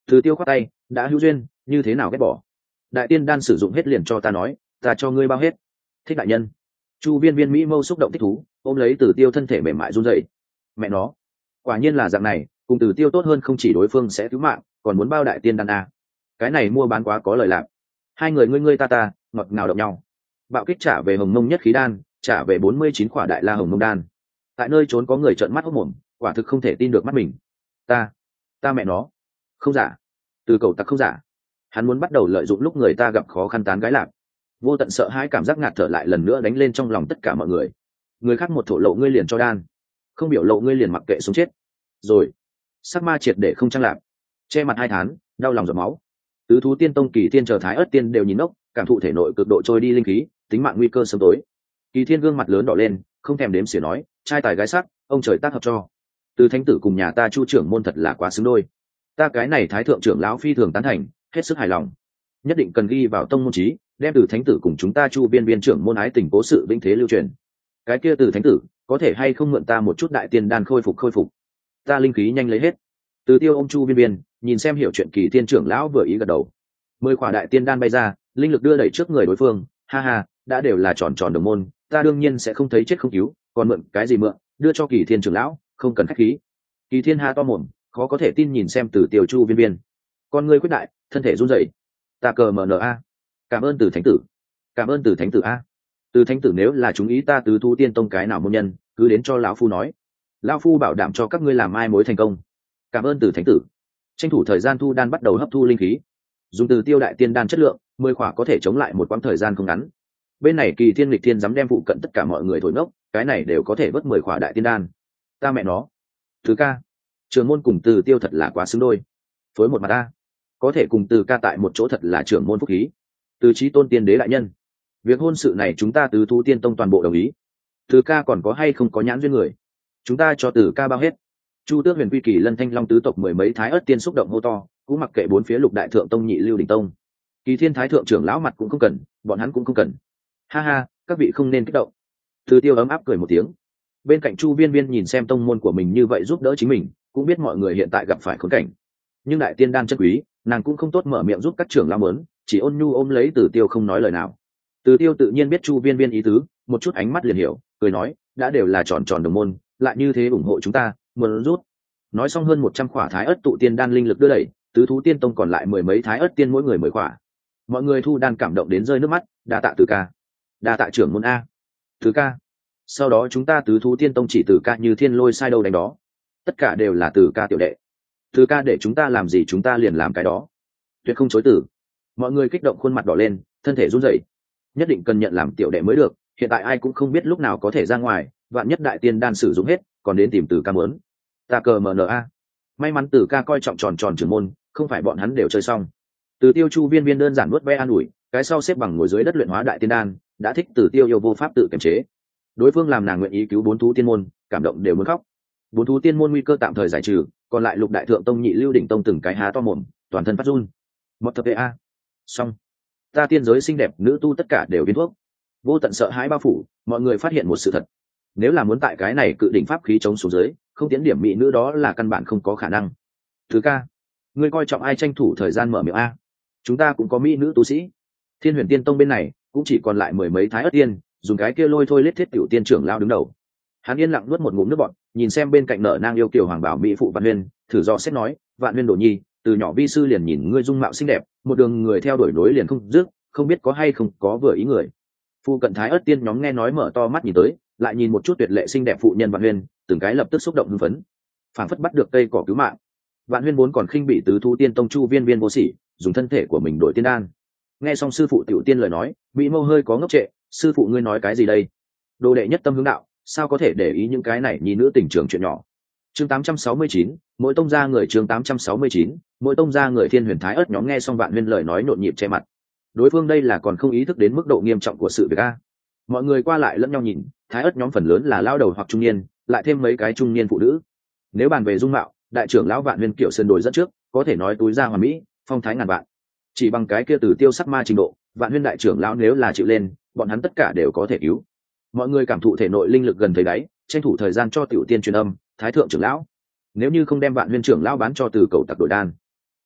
Từ tiêu khoát tay, đã hữu duyên, như thế nào ghét bỏ. Đại tiên đan sử dụng hết liền cho ta nói, ta cho ngươi bao hết. Thích đại nhân. Chu viên viên mỹ mâu xúc động thích thú, ôm lấy Từ tiêu thân thể mềm mại run rẩy. Mẹ nó, quả nhiên là dạng này, cùng Từ tiêu tốt hơn không chỉ đối phương sẽ cứu mạng, còn muốn bao đại tiên đan a. Cái này mua bán quá có lời lạc. Hai người ngươi ngươi ta ta, ngọt ngào động nhau. Bạo kích trả về hồng mông nhất khí đan, trả về bốn mươi chín khỏa đại la hồng mông đan. Tại nơi trốn có người trợn mắt hốt mồm, quả thực không thể tin được mắt mình. Ta, ta mẹ nó, không giả. Từ cầu tặc không giả. Hắn muốn bắt đầu lợi dụng lúc người ta gặp khó khăn tán gái lạc. Vô tận sợ hãi cảm giác ngạt thở lại lần nữa đánh lên trong lòng tất cả mọi người. Người khác một thổ lộ ngươi liền cho đan, không biểu lộ ngươi liền mặc kệ sống chết. Rồi, sắc ma triệt để không trang lạc, che mặt hai tháng, đau lòng giọt máu. Tứ thú tiên tông Kỳ Thiên chờ Thái Ức tiên đều nhìn ốc, cảm thụ thể nội cực độ trôi đi linh khí, tính mạng nguy cơ sớm tối. Kỳ Thiên gương mặt lớn đỏ lên, không thèm đếm xỉa nói, trai tài gái sắc, ông trời tác hợp cho. Từ thánh tử cùng nhà ta Chu trưởng môn thật là quá xứng đôi. Ta cái này Thái thượng trưởng lão phi thường tán thành, hết sức hài lòng. Nhất định cần ghi vào tông môn chí, đem Từ thánh tử cùng chúng ta Chu viên viên trưởng môn ái tình cố sự vĩnh thế lưu truyền. Cái kia Từ thánh tử, có thể hay không mượn ta một chút đại tiên đan khôi phục khôi phục. Ta linh khí nhanh lấy hết. Từ tiêu ông Chu viên viên, nhìn xem hiểu chuyện Kỳ Thiên trưởng lão vừa ý gật đầu. Mười khỏa đại tiên đan bay ra, linh lực đưa đẩy trước người đối phương, ha ha, đã đều là tròn tròn đồng môn, ta đương nhiên sẽ không thấy chết không cứu, còn mượn cái gì mượn, đưa cho Kỳ Thiên trưởng lão, không cần khách khí. Kỳ Thiên ha to mồm, khó có thể tin nhìn xem Từ Tiêu Chu viên viên. Con ngươi quyết đại, thân thể run rẩy. Ta cờ mờ nờ a. Cảm ơn Từ thánh tử. Cảm ơn Từ thánh tử a. Từ thánh tử nếu là chúng ý ta Tứ Thú Tiên tông cái nào môn nhân, cứ đến cho lão phu nói. Lão phu bảo đảm cho các ngươi làm mai mối thành công. Cảm ơn Từ thánh tử. Tranh thủ thời gian thu đan bắt đầu hấp thu linh khí. Dùng Từ tiêu đại tiên đan chất lượng, mười khỏa có thể chống lại một quãng thời gian không ngắn. Bên này Kỳ Thiên lịch thiên dám đem phụ cận tất cả mọi người thổi ngốc, cái này đều có thể vớt mười khỏa đại tiên đan. Ta mẹ nó. Thứ ca, trưởng môn cùng Từ tiêu thật là quá xứng đôi. Phối một mặt ta, có thể cùng Từ ca tại một chỗ thật là trưởng môn phúc khí. Từ chí tôn tiên đế đại nhân, việc hôn sự này chúng ta Tứ Thú Tiên tông toàn bộ đồng ý. Từ ca còn có hay không có nhãn duyên người, chúng ta cho Từ ca bao hết. Chu Tước Huyền Quy Kỳ Lân Thanh Long tứ tộc mười mấy thái ớt tiên xúc động hô to, cũng mặc kệ bốn phía lục đại thượng tông nhị lưu đỉnh tông. Kỳ Thiên thái thượng trưởng lão mặt cũng không cần, bọn hắn cũng không cần. Ha ha, các vị không nên kích động. Từ tiêu ấm áp cười một tiếng. Bên cạnh Chu viên viên nhìn xem tông môn của mình như vậy giúp đỡ chính mình, cũng biết mọi người hiện tại gặp phải khốn cảnh. Nhưng đại tiên đan chân quý, nàng cũng không tốt mở miệng giúp các trưởng lão mớn, chỉ ôn nhu ôm lấy Từ tiêu không nói lời nào. Từ tiêu tự nhiên biết Chu viên viên ý tứ, một chút ánh mắt liền hiểu, cười nói, đã đều là tròn tròn đồng môn, lại như thế ủng hộ chúng ta, muốn rút. Nói xong hơn một trăm khỏa thái ớt tụ tiên đan linh lực đưa đẩy, Tứ Thú Tiên tông còn lại mười mấy thái ớt tiên mỗi người mười khỏa. Mọi người thu đan cảm động đến rơi nước mắt, đa tạ Từ ca, đa tạ trưởng môn a. Từ ca. Sau đó chúng ta Tứ Thú Tiên tông chỉ Từ ca như thiên lôi sai đâu đánh đó, tất cả đều là Từ ca tiểu đệ. Từ ca để chúng ta làm gì chúng ta liền làm cái đó, tuyệt không chối từ. Mọi người kích động khuôn mặt đỏ lên, thân thể run rẩy. Nhất định cần nhận làm tiểu đệ mới được, hiện tại ai cũng không biết lúc nào có thể ra ngoài, vạn nhất đại tiên đan sử dụng hết, còn đến tìm Từ ca muốn. Ta cờ mờ nờ a. May mắn Từ ca coi trọng tròn tròn trưởng môn, không phải bọn hắn đều chơi xong. Từ tiêu Chu viên viên đơn giản nuốt ve an ủi, cái sau xếp bằng ngồi dưới đất luyện hóa đại tiên đan, đã thích Từ tiêu yêu vô pháp tự kiềm chế. Đối phương làm nàng nguyện ý cứu bốn thú tiên môn, cảm động đều muốn khóc. Bốn thú tiên môn nguy cơ tạm thời giải trừ, còn lại lục đại thượng tông nhị lưu đỉnh tông từng cái há to mồm, toàn thân phát run. Một thập a. Xong. Ta tiên giới xinh đẹp nữ tu tất cả đều viên thuốc. Vô tận sợ hãi bao phủ, mọi người phát hiện một sự thật. Nếu là muốn tại cái này cự đỉnh pháp khí chống xuống dưới, không tiến điểm mỹ nữ đó là căn bản không có khả năng. Thứ ca, ngươi coi trọng ai tranh thủ thời gian mở miệng a. Chúng ta cũng có mỹ nữ tu sĩ. Thiên Huyền Tiên tông bên này cũng chỉ còn lại mười mấy thái ất tiên, dùng cái kia lôi thôi lết thiết tiểu tiên trưởng lao đứng đầu. Hắn yên lặng nuốt một ngụm nước bọt, nhìn xem bên cạnh nở nang yêu kiều hoàng bảo mỹ phụ Vạn Huyên, thử do xét nói, Vạn Huyên Đồ Nhi, từ nhỏ vi sư liền nhìn ngươi dung mạo xinh đẹp, một đường người theo đuổi nối liền không dứt, không biết có hay không có vừa ý người. Phu cận thái ất tiên nhóm nghe nói mở to mắt nhìn tới, lại nhìn một chút tuyệt lệ xinh đẹp phụ nhân Vạn Huyên, từng cái lập tức xúc động hưng phấn, phảng phất bắt được cây cỏ cứu mạng. Vạn Huyên vốn còn khinh bị Tứ Thú Tiên tông Chu viên viên vô sỉ, dùng thân thể của mình đổi tiên đan. Nghe xong sư phụ tiểu tiên lời nói, mỹ mâu hơi có ngốc trệ, sư phụ ngươi nói cái gì đây? Đồ đệ nhất tâm hướng đạo, sao có thể để ý những cái này nhi nữ tình trường chuyện nhỏ. Chương tám trăm sáu mươi chín, mỗi tông gia người chương tám trăm sáu mươi chín, mỗi tông gia người Thiên Huyền Thái ất nhóm nghe xong Vạn Huyên lời nói nhộn nhịp che mặt. Đối phương đây là còn không ý thức đến mức độ nghiêm trọng của sự việc a. Mọi người qua lại lẫn nhau nhìn, Thái ất nhóm phần lớn là lao đầu hoặc trung niên, lại thêm mấy cái trung niên phụ nữ. Nếu bàn về dung mạo, đại trưởng lão Vạn Huyên kiểu sơn đồi dẫn trước, có thể nói túi ra hoàn mỹ, phong thái ngàn vạn. Chỉ bằng cái kia Tử tiêu sắc ma trình độ, Vạn Huyên đại trưởng lão nếu là chịu lên, bọn hắn tất cả đều có thể cứu. Mọi người cảm thụ thể nội linh lực gần thấy đáy, tranh thủ thời gian cho tiểu tiên truyền âm, Thái thượng trưởng lão, nếu như không đem Vạn Huyên trưởng lão bán cho Từ cầu tặc đổi đan,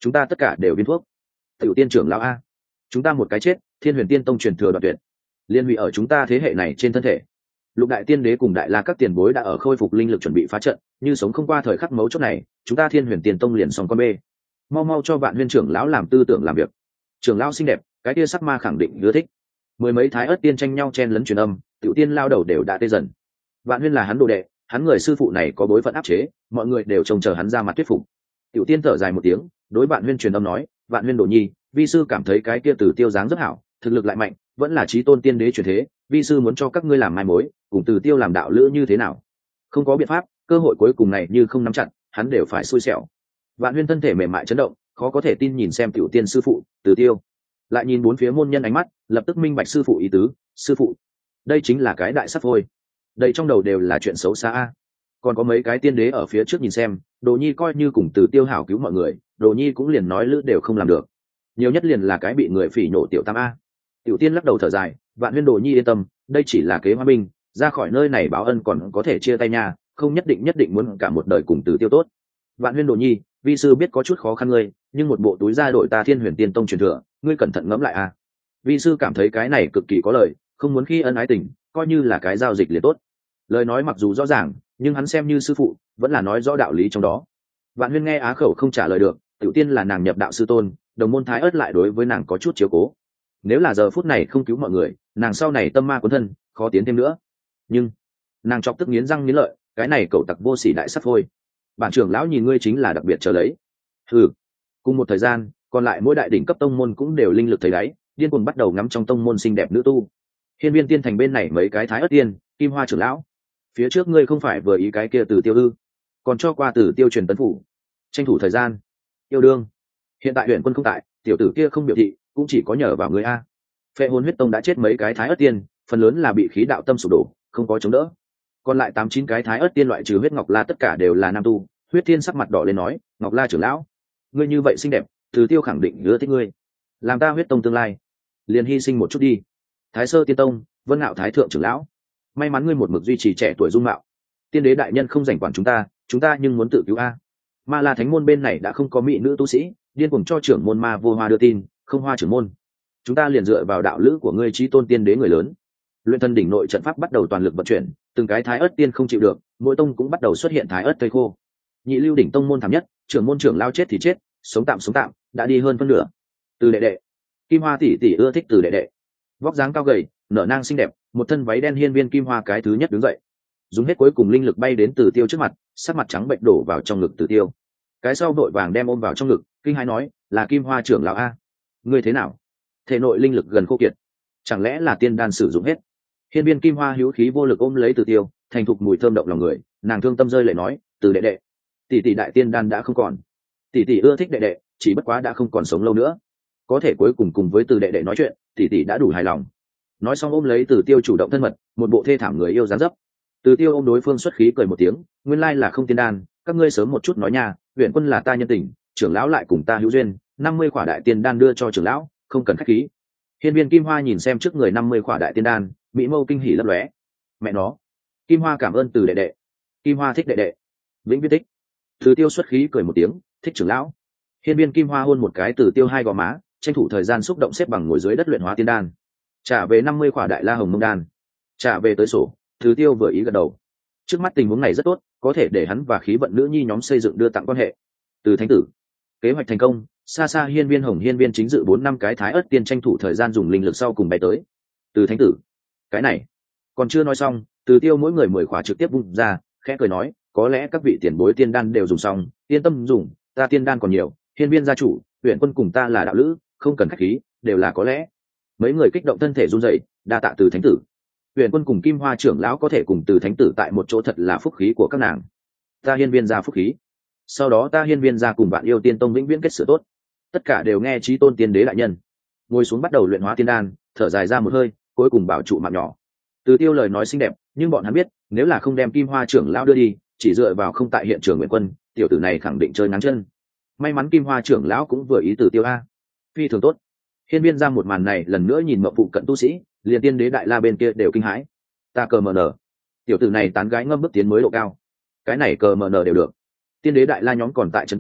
chúng ta tất cả đều viên thuốc. Tiểu tiên trưởng lão a, chúng ta một cái chết, Thiên Huyền Tiên Tông truyền thừa đoạn tuyệt, liên hủy ở chúng ta thế hệ này trên thân thể. Lục đại tiên đế cùng đại la các tiền bối đã ở khôi phục linh lực chuẩn bị phá trận, như sống không qua thời khắc mấu chốt này, chúng ta Thiên Huyền Tiên Tông liền xong con bê. Mau mau cho Vạn Huyên trưởng lão làm tư tưởng làm việc. Trưởng lão xinh đẹp, cái kia sắc ma khẳng định ưa thích. Mười mấy thái ớt tiên tranh nhau chen lấn truyền âm, tiểu tiên lao đầu đều đã tê dần. Vạn Huyên là hắn đồ đệ, hắn người sư phụ này có bối phận áp chế, mọi người đều trông chờ hắn ra mặt thuyết phục. Tiểu tiên thở dài một tiếng, đối Vạn Huyên truyền âm nói, Vạn Huyên đồ nhi, vi sư cảm thấy cái kia Tử Tiêu dáng rất hảo, thực lực lại mạnh, vẫn là chí tôn tiên đế truyền thế, vi sư muốn cho các ngươi làm mai mối, cùng Tử Tiêu làm đạo lữ như thế nào? Không có biện pháp, cơ hội cuối cùng này như không nắm chặt, hắn đều phải xui xẻo. Vạn Huyên thân thể mềm mại chấn động, khó có thể tin nhìn xem tiểu tiên sư phụ, Tử Tiêu, lại nhìn bốn phía môn nhân ánh mắt, lập tức minh bạch sư phụ ý tứ, sư phụ, đây chính là cái đại sắp thôi, đây trong đầu đều là chuyện xấu xa a. Còn có mấy cái tiên đế ở phía trước nhìn xem, Đồ Nhi coi như cùng Tử Tiêu hảo cứu mọi người, Đồ Nhi cũng liền nói lữ đều không làm được, nhiều nhất liền là cái bị người phỉ nhổ tiểu tam a. Tiểu tiên lắc đầu thở dài, Vạn Huyên Đồ Nhi yên tâm, đây chỉ là kế hoa binh, ra khỏi nơi này báo ân còn có thể chia tay nha, không nhất định nhất định muốn cả một đời cùng Tử Tiêu tốt. Vạn Huyên Đồ Nhi, vi sư biết có chút khó khăn ngươi, nhưng một bộ túi ra đội ta Thiên Huyền Tiên Tông truyền thừa, ngươi cẩn thận ngẫm lại a. Vi sư cảm thấy cái này cực kỳ có lợi, không muốn khi ân ái tình, coi như là cái giao dịch liền tốt. Lời nói mặc dù rõ ràng, nhưng hắn xem như sư phụ, vẫn là nói rõ đạo lý trong đó. Vạn Huyên nghe á khẩu không trả lời được, tiểu tiên là nàng nhập đạo sư tôn, đồng môn thái ớt lại đối với nàng có chút chiếu cố. Nếu là giờ phút này không cứu mọi người, nàng sau này tâm ma cuốn thân, khó tiến thêm nữa. Nhưng nàng chọc tức nghiến răng nghiến lợi, cái này cậu tặc vô sỉ đại sắp thôi. Bản trưởng lão nhìn ngươi chính là đặc biệt chờ lấy. Ừ. Cùng một thời gian, còn lại mỗi đại đỉnh cấp tông môn cũng đều linh lực thấy đáy, điên cuồng bắt đầu ngắm trong tông môn xinh đẹp nữ tu. Hiên Viên Tiên Thành bên này mấy cái thái ớt tiên, Kim Hoa trưởng lão, phía trước ngươi không phải vừa ý cái kia Tử Tiêu ư? Còn cho qua Tử Tiêu truyền tấn phủ, tranh thủ thời gian. Yêu đương, hiện tại huyện quân không tại, tiểu tử kia không biểu thị, cũng chỉ có nhờ vào ngươi a. Phệ Hồn Huyết Tông đã chết mấy cái thái ớt tiên, phần lớn là bị khí đạo tâm sụp đổ, không có chống đỡ. Còn lại tám chín cái thái ớt tiên loại trừ Huyết Ngọc La tất cả đều là nam tu. Huyết Thiên sắc mặt đỏ lên nói, Ngọc La trưởng lão, ngươi như vậy xinh đẹp, Tử Tiêu khẳng định ưa thích ngươi, làm ta Huyết Tông tương lai liền hy sinh một chút đi. Thái Sơ Tiên Tông, Vân Ngạo Thái thượng trưởng lão, may mắn ngươi một mực duy trì trẻ tuổi dung mạo, tiên đế đại nhân không rảnh quản chúng ta, chúng ta nhưng muốn tự cứu a. Ma La Thánh môn bên này đã không có mỹ nữ tu sĩ, điên cuồng cho trưởng môn Ma Vô Hoa đưa tin, không hoa trưởng môn, chúng ta liền dựa vào đạo lữ của ngươi chí tôn tiên đế người lớn. Luyện thân đỉnh nội trận pháp bắt đầu toàn lực vận chuyển, từng cái thái ớt tiên không chịu được, mỗi tông cũng bắt đầu xuất hiện thái ớt cây khô. Nhị lưu đỉnh tông môn thảm nhất, trưởng môn trưởng lao chết thì chết, sống tạm sống tạm, đã đi hơn phân nửa. Từ đệ đệ, Kim Hoa tỷ tỷ ưa thích Từ đệ đệ, vóc dáng cao gầy, nở nang xinh đẹp, một thân váy đen. Hiên Viên Kim Hoa cái thứ nhất đứng dậy, dùng hết cuối cùng linh lực bay đến Tử Tiêu trước mặt, sắc mặt trắng bệnh đổ vào trong ngực Tử Tiêu. Cái sau vội vàng đem ôm vào trong ngực, kinh hãi nói, là Kim Hoa trưởng lão a, ngươi thế nào? Thể nội linh lực gần khô kiệt, chẳng lẽ là tiên đan sử dụng hết? Hiên Viên Kim Hoa hữu khí vô lực ôm lấy Tử Tiêu, thành thục mùi thơm động lòng người, nàng thương tâm rơi lệ nói, Từ đệ đệ, tỷ tỷ đại tiên đan đã không còn, tỷ tỷ ưa thích đệ đệ, chỉ bất quá đã không còn sống lâu nữa, có thể cuối cùng cùng với Từ đệ đệ nói chuyện, tỷ tỷ đã đủ hài lòng. Nói xong ôm lấy Tử Tiêu chủ động thân mật, một bộ thê thảm người yêu dáng dấp. Tử Tiêu ôm đối phương xuất khí cười một tiếng, nguyên lai là không tiên đan, các ngươi sớm một chút nói nha, huyện quân là ta nhân tình, trưởng lão lại cùng ta hữu duyên, năm mươi khỏa đại tiên đan đưa cho trưởng lão, không cần khách khí. Hiên Viên Kim Hoa nhìn xem trước người năm mươi khỏa đại tiên đan, mỹ mâu kinh hỉ lấp lóe. Mẹ nó, Kim Hoa cảm ơn Từ đệ đệ, Kim Hoa thích đệ đệ, vĩnh viễn thích. Tử Tiêu xuất khí cười một tiếng, thích trưởng lão. Hiên Viên Kim Hoa hôn một cái Tử Tiêu hai gò má, tranh thủ thời gian xúc động xếp bằng ngồi dưới đất luyện hóa tiên đan. Trả về năm mươi khỏa đại la hồng mông đan, trả về tới sổ. Tử Tiêu vừa ý gật đầu, trước mắt tình huống này rất tốt, có thể để hắn và khí vận nữ nhi nhóm xây dựng đưa tặng quan hệ. Từ thánh tử, kế hoạch thành công, xa xa Hiên Viên Hồng Hiên Viên chính dự bốn năm cái thái ớt tiên tranh thủ thời gian dùng linh lực sau cùng bay tới. Từ thánh tử, cái này còn chưa nói xong, Tử Tiêu mỗi người mười khỏa trực tiếp vung ra, khẽ cười nói, có lẽ các vị tiền bối tiên đan đều dùng xong, yên tâm dùng, ta tiên đan còn nhiều. Hiên Viên gia chủ, huyện quân cùng ta là đạo lữ, không cần khách khí, đều là có lẽ. Mấy người kích động thân thể run rẩy, đa tạ Từ thánh tử. Huyền quân cùng Kim Hoa trưởng lão có thể cùng Từ thánh tử tại một chỗ thật là phúc khí của các nàng. Ta Hiên Viên gia phúc khí, sau đó ta Hiên Viên gia cùng Vạn Yêu Tiên Tông vĩnh viễn kết sửa tốt. Tất cả đều nghe chí tôn tiên đế đại nhân. Ngồi xuống bắt đầu luyện hóa tiên đan, thở dài ra một hơi, cuối cùng bảo trụ mạng nhỏ. Từ Tiêu lời nói xinh đẹp, nhưng bọn hắn biết, nếu là không đem Kim Hoa trưởng lão đưa đi, chỉ dựa vào không tại hiện trường nguyện quân, tiểu tử này khẳng định chơi ngắn chân. May mắn Kim Hoa trưởng lão cũng vừa ý Từ Tiêu a, phi thường tốt. Hiên Viên ra một màn này lần nữa nhìn mộng phụ cận tu sĩ, liền tiên đế đại la bên kia đều kinh hãi. Ta cờ mờ nở, tiểu tử này tán gái ngâm bước tiến mới độ cao, cái này cờ mờ nở đều được. Tiên đế đại la nhóm còn tại trấn kinh,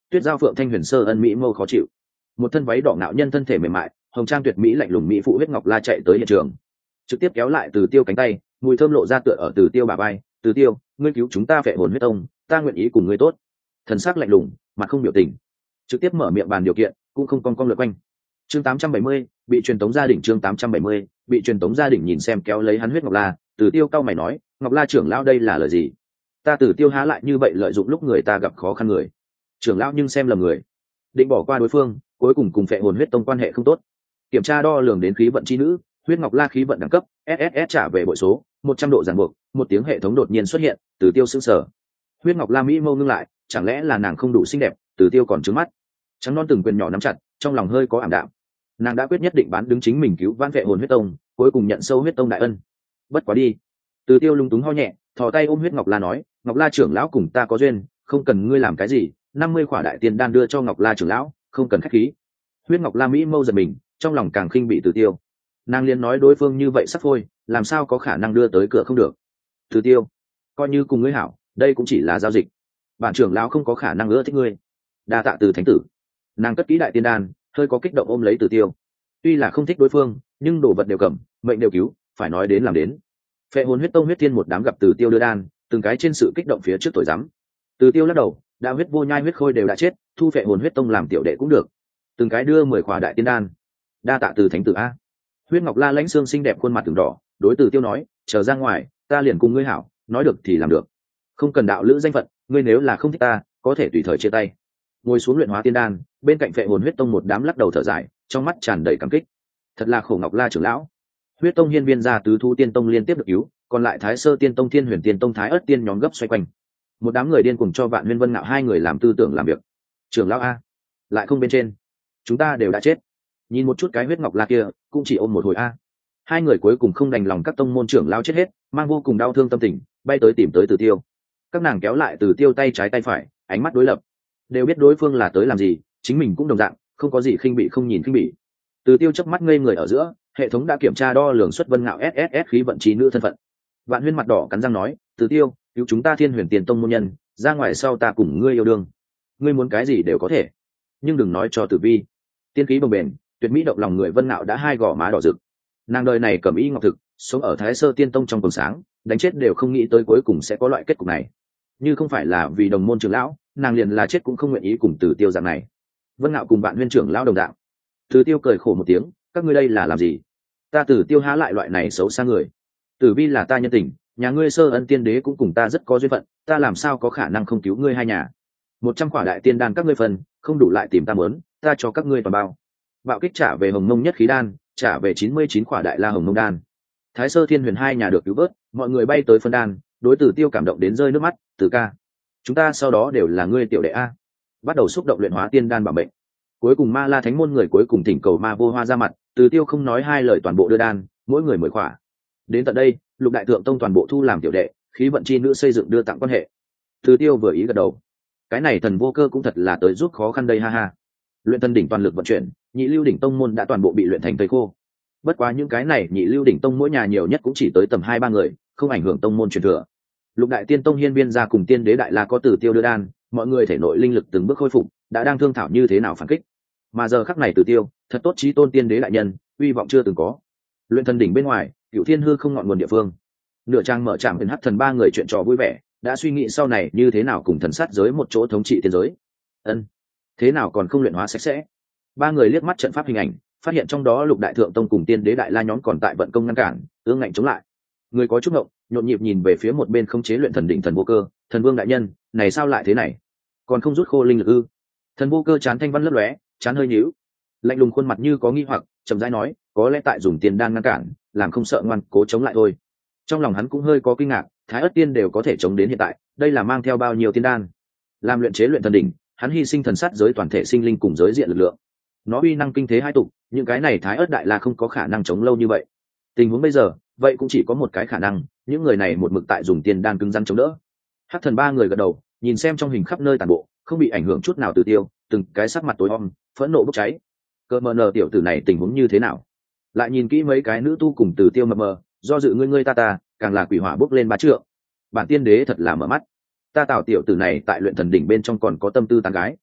tuyết giao phượng thanh huyền sơ ân mỹ mâu khó chịu. Một thân váy đỏ ngạo nhân thân thể mềm mại, hồng trang tuyệt mỹ lạnh lùng mỹ phụ huyết ngọc la chạy tới hiện trường, trực tiếp kéo lại Từ Tiêu cánh tay, mùi thơm lộ ra tựa ở Từ Tiêu bả vai. Từ Tiêu, ngươi cứu chúng ta Phệ Hồn huyết tông, ta nguyện ý cùng ngươi tốt. Thần sắc lạnh lùng, mặt không biểu tình, trực tiếp mở miệng bàn điều kiện, cũng không cong cong lượt quanh. Chương tám trăm bảy mươi, bị truyền tống gia đình. Chương tám trăm bảy mươi, bị truyền tống gia đình. Nhìn xem kéo lấy hắn huyết ngọc la, Từ Tiêu cau mày nói, Ngọc La trưởng lão đây là lời gì? Ta Từ Tiêu há lại như vậy lợi dụng lúc người ta gặp khó khăn người. Trưởng lão nhưng xem lầm người, định bỏ qua đối phương, cuối cùng cùng Phệ Hồn huyết tông quan hệ không tốt. Kiểm tra đo lường đến khí vận chi nữ, huyết ngọc la khí vận đẳng cấp ét ét ét trả về bội số một trăm độ ràng buộc, một tiếng hệ thống đột nhiên xuất hiện. Từ Tiêu sững sờ. Huyết ngọc la mỹ mâu ngưng lại, chẳng lẽ là nàng không đủ xinh đẹp? Từ Tiêu còn trướng mắt, trắng non từng quyền nhỏ nắm chặt, trong lòng hơi có ảm đạm. Nàng đã quyết nhất định bán đứng chính mình cứu vãn Phệ Hồn huyết tông, cuối cùng nhận sâu huyết tông đại ân. Bất quá đi. Từ Tiêu lung túng ho nhẹ, thò tay ôm huyết ngọc la nói, Ngọc La trưởng lão cùng ta có duyên, không cần ngươi làm cái gì, năm mươi khỏa đại tiên đan đưa cho Ngọc La trưởng lão, không cần khách khí. Huyết ngọc la mỹ mâu giật mình, trong lòng càng khinh bị Từ Tiêu. Nàng liền nói đối phương như vậy sắp phôi, làm sao có khả năng đưa tới cửa không được. Từ Tiêu, coi như cùng ngươi hảo, đây cũng chỉ là giao dịch, bản trưởng lão không có khả năng ưa thích ngươi. Đa tạ Từ thánh tử. Nàng cất kỹ đại tiên đan, hơi có kích động ôm lấy Từ Tiêu. Tuy là không thích đối phương, nhưng đồ vật đều cầm, mệnh đều cứu, phải nói đến làm đến. Phệ Hồn huyết tông huyết thiên một đám gặp Từ Tiêu đưa đan, từng cái trên sự kích động phía trước tuổi rắm. Từ Tiêu lắc đầu, đạo huyết vô nhai huyết khôi đều đã chết, thu Phệ Hồn huyết tông làm tiểu đệ cũng được. Từng cái đưa mười khỏa đại tiên đan. Đa tạ Từ thánh tử a. Huyết ngọc la lãnh xương xinh đẹp khuôn mặt từng đỏ, đối Từ Tiêu nói, chờ ra ngoài, ta liền cùng ngươi hảo, nói được thì làm được. Không cần đạo lữ danh phận, ngươi nếu là không thích ta, có thể tùy thời chia tay. Ngồi xuống luyện hóa tiên đan, bên cạnh Phệ Hồn huyết tông một đám lắc đầu thở dài, trong mắt tràn đầy cảm kích. Thật là khổ Ngọc La trưởng lão. Huyết tông hiên viên gia tứ thú tiên tông liên tiếp được cứu, còn lại Thái Sơ tiên tông, Thiên Huyền tiên tông, Thái Ức tiên nhóm gấp xoay quanh. Một đám người điên cùng cho Vạn Huyên Vân Ngạo hai người làm tư tưởng làm việc. Trưởng lão a, lại không bên trên, chúng ta đều đã chết. Nhìn một chút cái huyết ngọc la kia, cũng chỉ ôm một hồi a. Hai người cuối cùng không đành lòng các tông môn trưởng lão chết hết, mang vô cùng đau thương tâm tình, bay tới tìm tới Từ Tiêu. Các nàng kéo lại Từ Tiêu tay trái tay phải, ánh mắt đối lập, đều biết đối phương là tới làm gì, chính mình cũng đồng dạng, không có gì khinh bị không nhìn khinh bị. Từ Tiêu chớp mắt ngây người ở giữa, hệ thống đã kiểm tra đo lường xuất Vân Ngạo ét ét ét khí vận trí nữ thân phận. Vạn Huyên mặt đỏ cắn răng nói, Từ Tiêu, cứu chúng ta Thiên Huyền tiền tông môn nhân, ra ngoài sau ta cùng ngươi yêu đương. Ngươi muốn cái gì đều có thể, nhưng đừng nói cho Tử Vi. Tiên khí bồng bềnh, tuyệt mỹ động lòng người Vân Ngạo đã hai gò má đỏ rực. Nàng đời này cầm y ngọc thực, sống ở Thái Sơ tiên tông trong quần sáng, đánh chết đều không nghĩ tới cuối cùng sẽ có loại kết cục này. Như không phải là vì đồng môn trưởng lão, nàng liền là chết cũng không nguyện ý cùng Từ Tiêu dạng này. Vân Ngạo cùng Vạn Huyên trưởng lão đồng dạng. Từ Tiêu cười khổ một tiếng, các ngươi đây là làm gì? Ta Từ Tiêu há lại loại này xấu xa người. Tử Vi là ta nhân tình, nhà ngươi Sơ Ân tiên đế cũng cùng ta rất có duyên phận, ta làm sao có khả năng không cứu ngươi hai nhà. Một trăm quả đại tiên đan các ngươi phần, không đủ lại tìm ta muốn, ta cho các ngươi toàn bao. Bạo kích trả về Hồng Mông nhất khí đan, trả về chín mươi chín quả đại la Hồng Mông đan. Thái Sơ Thiên Huyền hai nhà được cứu vớt, mọi người bay tới phân đan, đối Tử Tiêu cảm động đến rơi nước mắt. Từ ca, chúng ta sau đó đều là ngươi tiểu đệ a. Bắt đầu xúc động luyện hóa tiên đan bảo mệnh. Cuối cùng Ma La Thánh môn người cuối cùng thỉnh cầu Ma Vô Hoa ra mặt, Từ Tiêu không nói hai lời toàn bộ đưa đan, mỗi người mười khỏa. Đến tận đây, Lục Đại Thượng tông toàn bộ thu làm tiểu đệ, khí vận chi nữ xây dựng đưa tặng quan hệ. Từ Tiêu vừa ý gật đầu. Cái này Thần Vô Cơ cũng thật là tới giúp khó khăn đây ha ha. Luyện Thần đỉnh toàn lực vận chuyển, Nhị Lưu đỉnh tông môn đã toàn bộ bị luyện thành tây khô. Bất quá những cái này Nhị Lưu đỉnh tông mỗi nhà nhiều nhất cũng chỉ tới tầm hai ba người, không ảnh hưởng tông môn truyền thừa. Lục Đại Tiên tông hiên viên gia cùng Tiên đế đại la có Từ Tiêu đưa đan, mọi người thể nội linh lực từng bước khôi phục, đã đang thương thảo như thế nào phản kích. Mà giờ khắc này Từ Tiêu, thật tốt chí tôn Tiên đế đại nhân, uy vọng chưa từng có. Luyện Thần đỉnh bên ngoài, Cửu Thiên hư không ngọn nguồn địa phương. Nửa trang mở trạm bên hắc thần ba người chuyện trò vui vẻ, đã suy nghĩ sau này như thế nào cùng thần sát giới một chỗ thống trị tiên giới. Ân, thế nào còn không luyện hóa sạch sẽ? Ba người liếc mắt trận pháp hình ảnh, phát hiện trong đó Lục Đại Thượng tông cùng Tiên đế đại la nhóm còn tại vận công ngăn cản, ương ngạnh chống lại. Người có chút ngộng, nhộn nhịp nhìn về phía một bên không chế luyện thần đỉnh Thần Vô Cơ, Thần Vương đại nhân, này sao lại thế này? Còn không rút khô linh lực ư? Thần Vô Cơ chán thanh văn lấp lóe, chán hơi nhíu, lạnh lùng khuôn mặt như có nghi hoặc, chậm rãi nói, có lẽ tại dùng tiền đan ngăn cản, làm không sợ ngoan cố chống lại thôi. Trong lòng hắn cũng hơi có kinh ngạc, Thái Ức tiên đều có thể chống đến hiện tại, đây là mang theo bao nhiêu tiên đan? Làm luyện chế luyện thần đỉnh, hắn hy sinh thần sát giới toàn thể sinh linh cùng giới diện lực lượng. Nó uy năng kinh thế hai tục, những cái này Thái Ức đại la không có khả năng chống lâu như vậy. Tình huống bây giờ, vậy cũng chỉ có một cái khả năng, những người này một mực tại dùng tiền đan cứng rắn chống đỡ. Hắc thần ba người gật đầu, nhìn xem trong hình khắp nơi tàn bộ, không bị ảnh hưởng chút nào Từ Tiêu, từng cái sắc mặt tối om, phẫn nộ bốc cháy. Cơ mờ nờ tiểu tử này tình huống như thế nào? Lại nhìn kỹ mấy cái nữ tu cùng Từ Tiêu mờ mờ, do dự ngươi ngươi ta ta, càng là quỷ hỏa bốc lên ba trượng. Bản tiên đế thật là mở mắt, ta Tào tiểu tử này tại luyện thần đỉnh bên trong còn có tâm tư tán gái,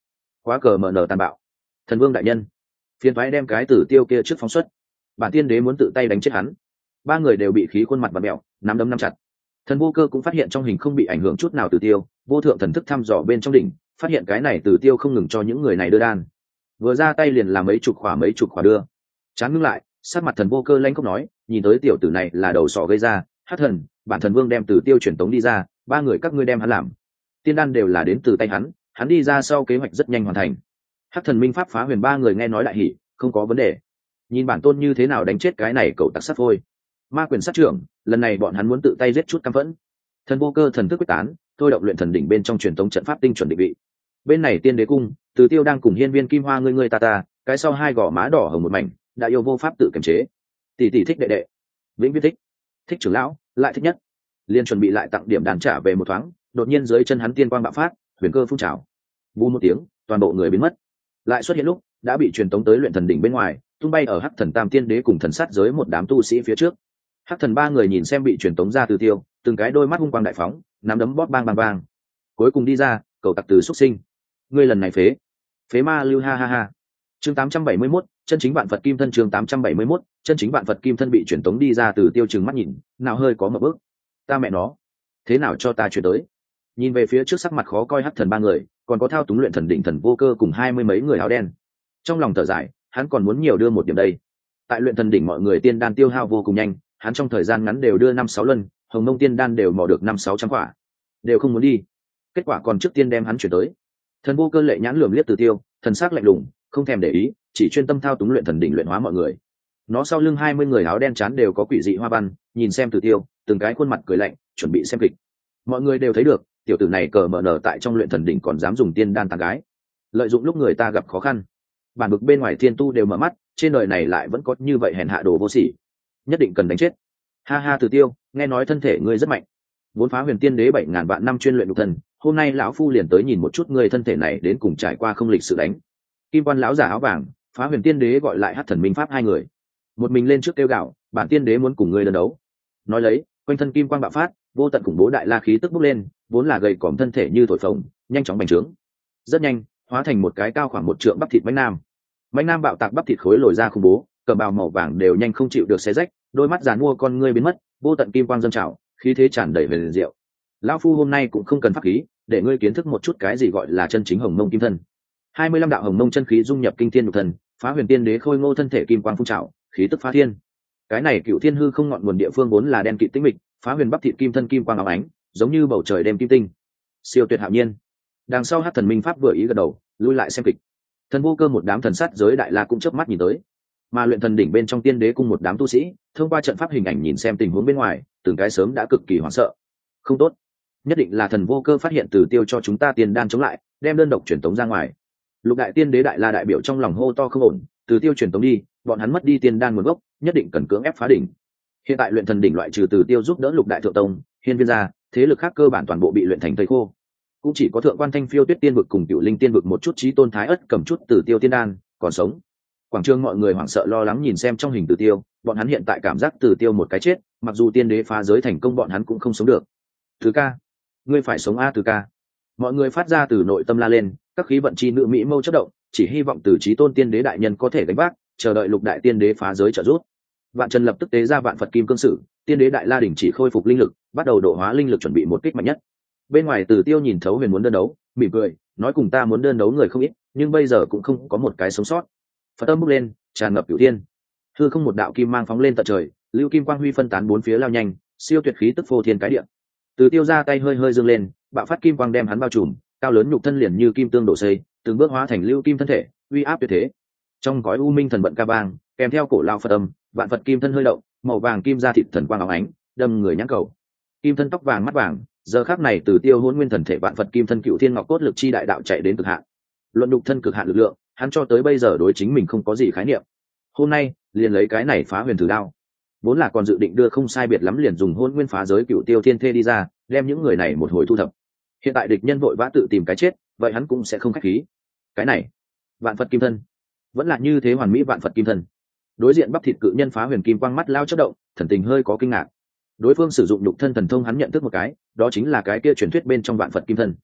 quá cờ mở nở tàn bạo. Thần vương đại nhân, phiền thoái đem cái tử tiêu kia trước phóng xuất, bản tiên đế muốn tự tay đánh chết hắn. Ba người đều bị khí khuôn mặt và mẹo, nắm đấm nắm chặt. Thần vô cơ cũng phát hiện trong hình không bị ảnh hưởng chút nào tử tiêu, vô thượng thần thức thăm dò bên trong đỉnh, phát hiện cái này tử tiêu không ngừng cho những người này đưa đan, vừa ra tay liền làm mấy chục khỏa mấy chục khỏa đưa. Chán ngưng lại, sát mặt thần vô cơ lanh không nói, nhìn tới tiểu tử này là đầu sỏ gây ra. Hắc thần, bản thần vương đem tử tiêu truyền tống đi ra, ba người các ngươi đem hắn làm. Tiên đan đều là đến từ tay hắn, hắn đi ra sau kế hoạch rất nhanh hoàn thành. Hắc thần minh pháp phá huyền ba người nghe nói đại hỉ, không có vấn đề. Nhìn bản tôn như thế nào đánh chết cái này cậu tặc sát thôi. Ma quyền sát trưởng, lần này bọn hắn muốn tự tay giết chút căm phẫn. Thần vô cơ thần thức quyết tán, thôi động luyện thần đỉnh bên trong truyền tống trận pháp tinh chuẩn định vị. Bên này tiên đế cung, Từ Tiêu đang cùng hiên viên kim hoa ngươi ngươi ta ta, cái sau hai gò má đỏ hồng một mảnh, đã yêu vô pháp tự kiềm chế. Tỷ tỷ thích đệ đệ, vĩnh viễn thích, thích trưởng lão, lại thích nhất. Liên chuẩn bị lại tặng điểm đàn trả về một thoáng, đột nhiên dưới chân hắn tiên quang bạo phát, huyền cơ phun trào. Bù một tiếng, toàn bộ người biến mất. Lại xuất hiện lúc, đã bị truyền tống tới luyện thần đỉnh bên ngoài, tung bay ở Hắc Thần Tam Tiên Đế cùng thần sát giới một đám tu sĩ phía trước. Hắc Thần ba người nhìn xem bị truyền tống ra Từ Tiêu, từng cái đôi mắt hung quang đại phóng, nắm đấm bóp bang bang bang. Cuối cùng đi ra, cầu tặc từ xuất sinh. Ngươi lần này phế, phế ma lưu ha ha ha. Chương tám trăm bảy mươi mốt, chân chính vạn Phật kim thân. Chương tám trăm bảy mươi mốt, chân chính vạn Phật kim thân bị truyền tống đi ra Từ Tiêu, trừng mắt nhìn, nào hơi có một bước. Ta mẹ nó, thế nào cho ta chuyển tới? Nhìn về phía trước sắc mặt khó coi Hắc Thần ba người, còn có thao túng luyện thần đỉnh thần vô cơ cùng hai mươi mấy người áo đen. Trong lòng thở dài, hắn còn muốn nhiều đưa một điểm đây. Tại luyện thần đỉnh mọi người tiên đan tiêu hao vô cùng nhanh, hắn trong thời gian ngắn đều đưa năm sáu lần, hồng mông tiên đan đều mò được năm sáu trăm quả, đều không muốn đi. Kết quả còn trước tiên đem hắn chuyển tới. Thần vô cơ lệ nhãn lườm liếc Từ Tiêu, thần sắc lạnh lùng, không thèm để ý, chỉ chuyên tâm thao túng luyện thần đỉnh luyện hóa mọi người. Nó sau lưng hai mươi người áo đen chán đều có quỷ dị hoa văn, nhìn xem Từ Tiêu, từng cái khuôn mặt cười lạnh, chuẩn bị xem kịch. Mọi người đều thấy được, tiểu tử này cờ mở nở tại trong luyện thần đỉnh còn dám dùng tiên đan tàn gái, lợi dụng lúc người ta gặp khó khăn. Bản bực bên ngoài thiên tu đều mở mắt, trên đời này lại vẫn có như vậy hèn hạ đồ vô sỉ, nhất định cần đánh chết. Ha ha Từ Tiêu, nghe nói thân thể ngươi rất mạnh, vốn phá huyền tiên đế bảy ngàn vạn năm chuyên luyện nhục thần, hôm nay lão phu liền tới nhìn một chút ngươi thân thể này đến cùng trải qua không lịch sự đánh. Kim quan lão giả áo vàng, phá huyền tiên đế gọi lại Hắc Thần minh pháp hai người, một mình lên trước kêu gạo, bản tiên đế muốn cùng ngươi đơn đấu. Nói lấy, quanh thân kim quang bạo phát, vô tận khủng bố đại la khí tức bốc lên, vốn là gầy còm thân thể như thổi phồng, nhanh chóng bành trướng, rất nhanh hóa thành một cái cao khoảng một trượng bắp thịt mãnh nam. Mãnh nam bạo tạc bắp thịt khối lồi ra khủng bố, cờ bào màu vàng đều nhanh không chịu được xé rách, đôi mắt giàn mua con ngươi biến mất, vô tận kim quang dâng trào, khí thế tràn đầy về liền diệu. Lão phu hôm nay cũng không cần pháp khí, để ngươi kiến thức một chút cái gì gọi là chân chính hồng mông kim thân. Hai mươi lăm đạo hồng mông chân khí dung nhập kinh thiên nhục thần, phá huyền tiên đế khôi ngô thân thể kim quang phun trào, khí tức phá thiên. Cái này cựu thiên hư không ngọn nguồn địa phương vốn là đen kịt tĩnh mịch, phá huyền bắp thịt kim thân kim quang óng ánh, giống như bầu trời đêm kim tinh, siêu tuyệt hạo nhiên. Đằng sau Hắc Thần minh pháp vừa ý gật đầu, lui lại xem kịch. Thần vô cơ một đám thần sát giới đại la cũng chớp mắt nhìn tới, mà luyện thần đỉnh bên trong tiên đế cung một đám tu sĩ thông qua trận pháp hình ảnh nhìn xem tình huống bên ngoài, từng cái sớm đã cực kỳ hoảng sợ. Không tốt, nhất định là thần vô cơ phát hiện Từ Tiêu cho chúng ta tiền đan chống lại, đem đơn độc truyền tống ra ngoài. Lục đại tiên đế đại la đại biểu trong lòng hô to không ổn, Từ Tiêu truyền tống đi, bọn hắn mất đi tiền đan nguồn gốc, nhất định cần cưỡng ép phá đỉnh. Hiện tại luyện thần đỉnh loại trừ Từ Tiêu giúp đỡ lục đại thượng tông, hiên viên gia, thế lực khác cơ bản toàn bộ bị luyện thành thây khô, cũng chỉ có thượng quan thanh phiêu tuyết tiên vực cùng cựu linh tiên vực một chút chí tôn thái ất cầm chút Từ Tiêu tiên đan còn sống. Quảng trường mọi người hoảng sợ lo lắng nhìn xem trong hình Từ Tiêu, bọn hắn hiện tại cảm giác Từ Tiêu một cái chết, mặc dù tiên đế phá giới thành công bọn hắn cũng không sống được. Từ ca, ngươi phải sống a Từ ca. Mọi người phát ra từ nội tâm la lên, các khí vận chi nữ mỹ mâu chớp động, chỉ hy vọng từ chí tôn tiên đế đại nhân có thể gánh vác, chờ đợi lục đại tiên đế phá giới trợ giúp. Vạn Trần lập tức tế ra vạn Phật kim cương sử, tiên đế đại la đỉnh chỉ khôi phục linh lực, bắt đầu độ hóa linh lực chuẩn bị một kích mạnh nhất. Bên ngoài Từ Tiêu nhìn thấu huyền muốn đơn đấu, mỉm cười, nói cùng ta muốn đơn đấu người không ít, nhưng bây giờ cũng không có một cái sống sót. Phật âm bốc lên, tràn ngập cửu thiên. Hư không một đạo kim mang phóng lên tận trời, lưu kim quang huy phân tán bốn phía lao nhanh, siêu tuyệt khí tức phô thiên cái địa. Từ Tiêu ra tay hơi hơi dương lên, bạo phát kim quang đem hắn bao trùm, cao lớn nhục thân liền như kim tương đổ xây, từng bước hóa thành lưu kim thân thể, uy áp tuyệt thế. Trong gói u minh thần vận ca bang, kèm theo cổ lao Phật âm, vạn Phật kim thân hơi động, màu vàng kim ra thịt thần quang óng ánh, đâm người nhãn cầu. Kim thân tóc vàng mắt vàng, giờ khắc này Từ Tiêu hỗn nguyên thần thể vạn Phật kim thân cựu thiên ngọc cốt lực chi đại đạo chạy đến cực hạn. Luận nhục thân cực hạn lực lượng, hắn cho tới bây giờ đối chính mình không có gì khái niệm. Hôm nay, liền lấy cái này phá huyền thử đao. Vốn là còn dự định đưa không sai biệt lắm liền dùng hôn nguyên phá giới cựu tiêu thiên thê đi ra, đem những người này một hồi thu thập. Hiện tại địch nhân vội vã tự tìm cái chết, vậy hắn cũng sẽ không khách khí. Cái này, vạn Phật kim thân, vẫn là như thế hoàn mỹ vạn Phật kim thân. Đối diện bắp thịt cự nhân phá huyền kim quang mắt lao chớp động, thần tình hơi có kinh ngạc. Đối phương sử dụng nhục thân thần thông hắn nhận thức một cái, đó chính là cái kia truyền thuyết bên trong vạn Phật kim thân.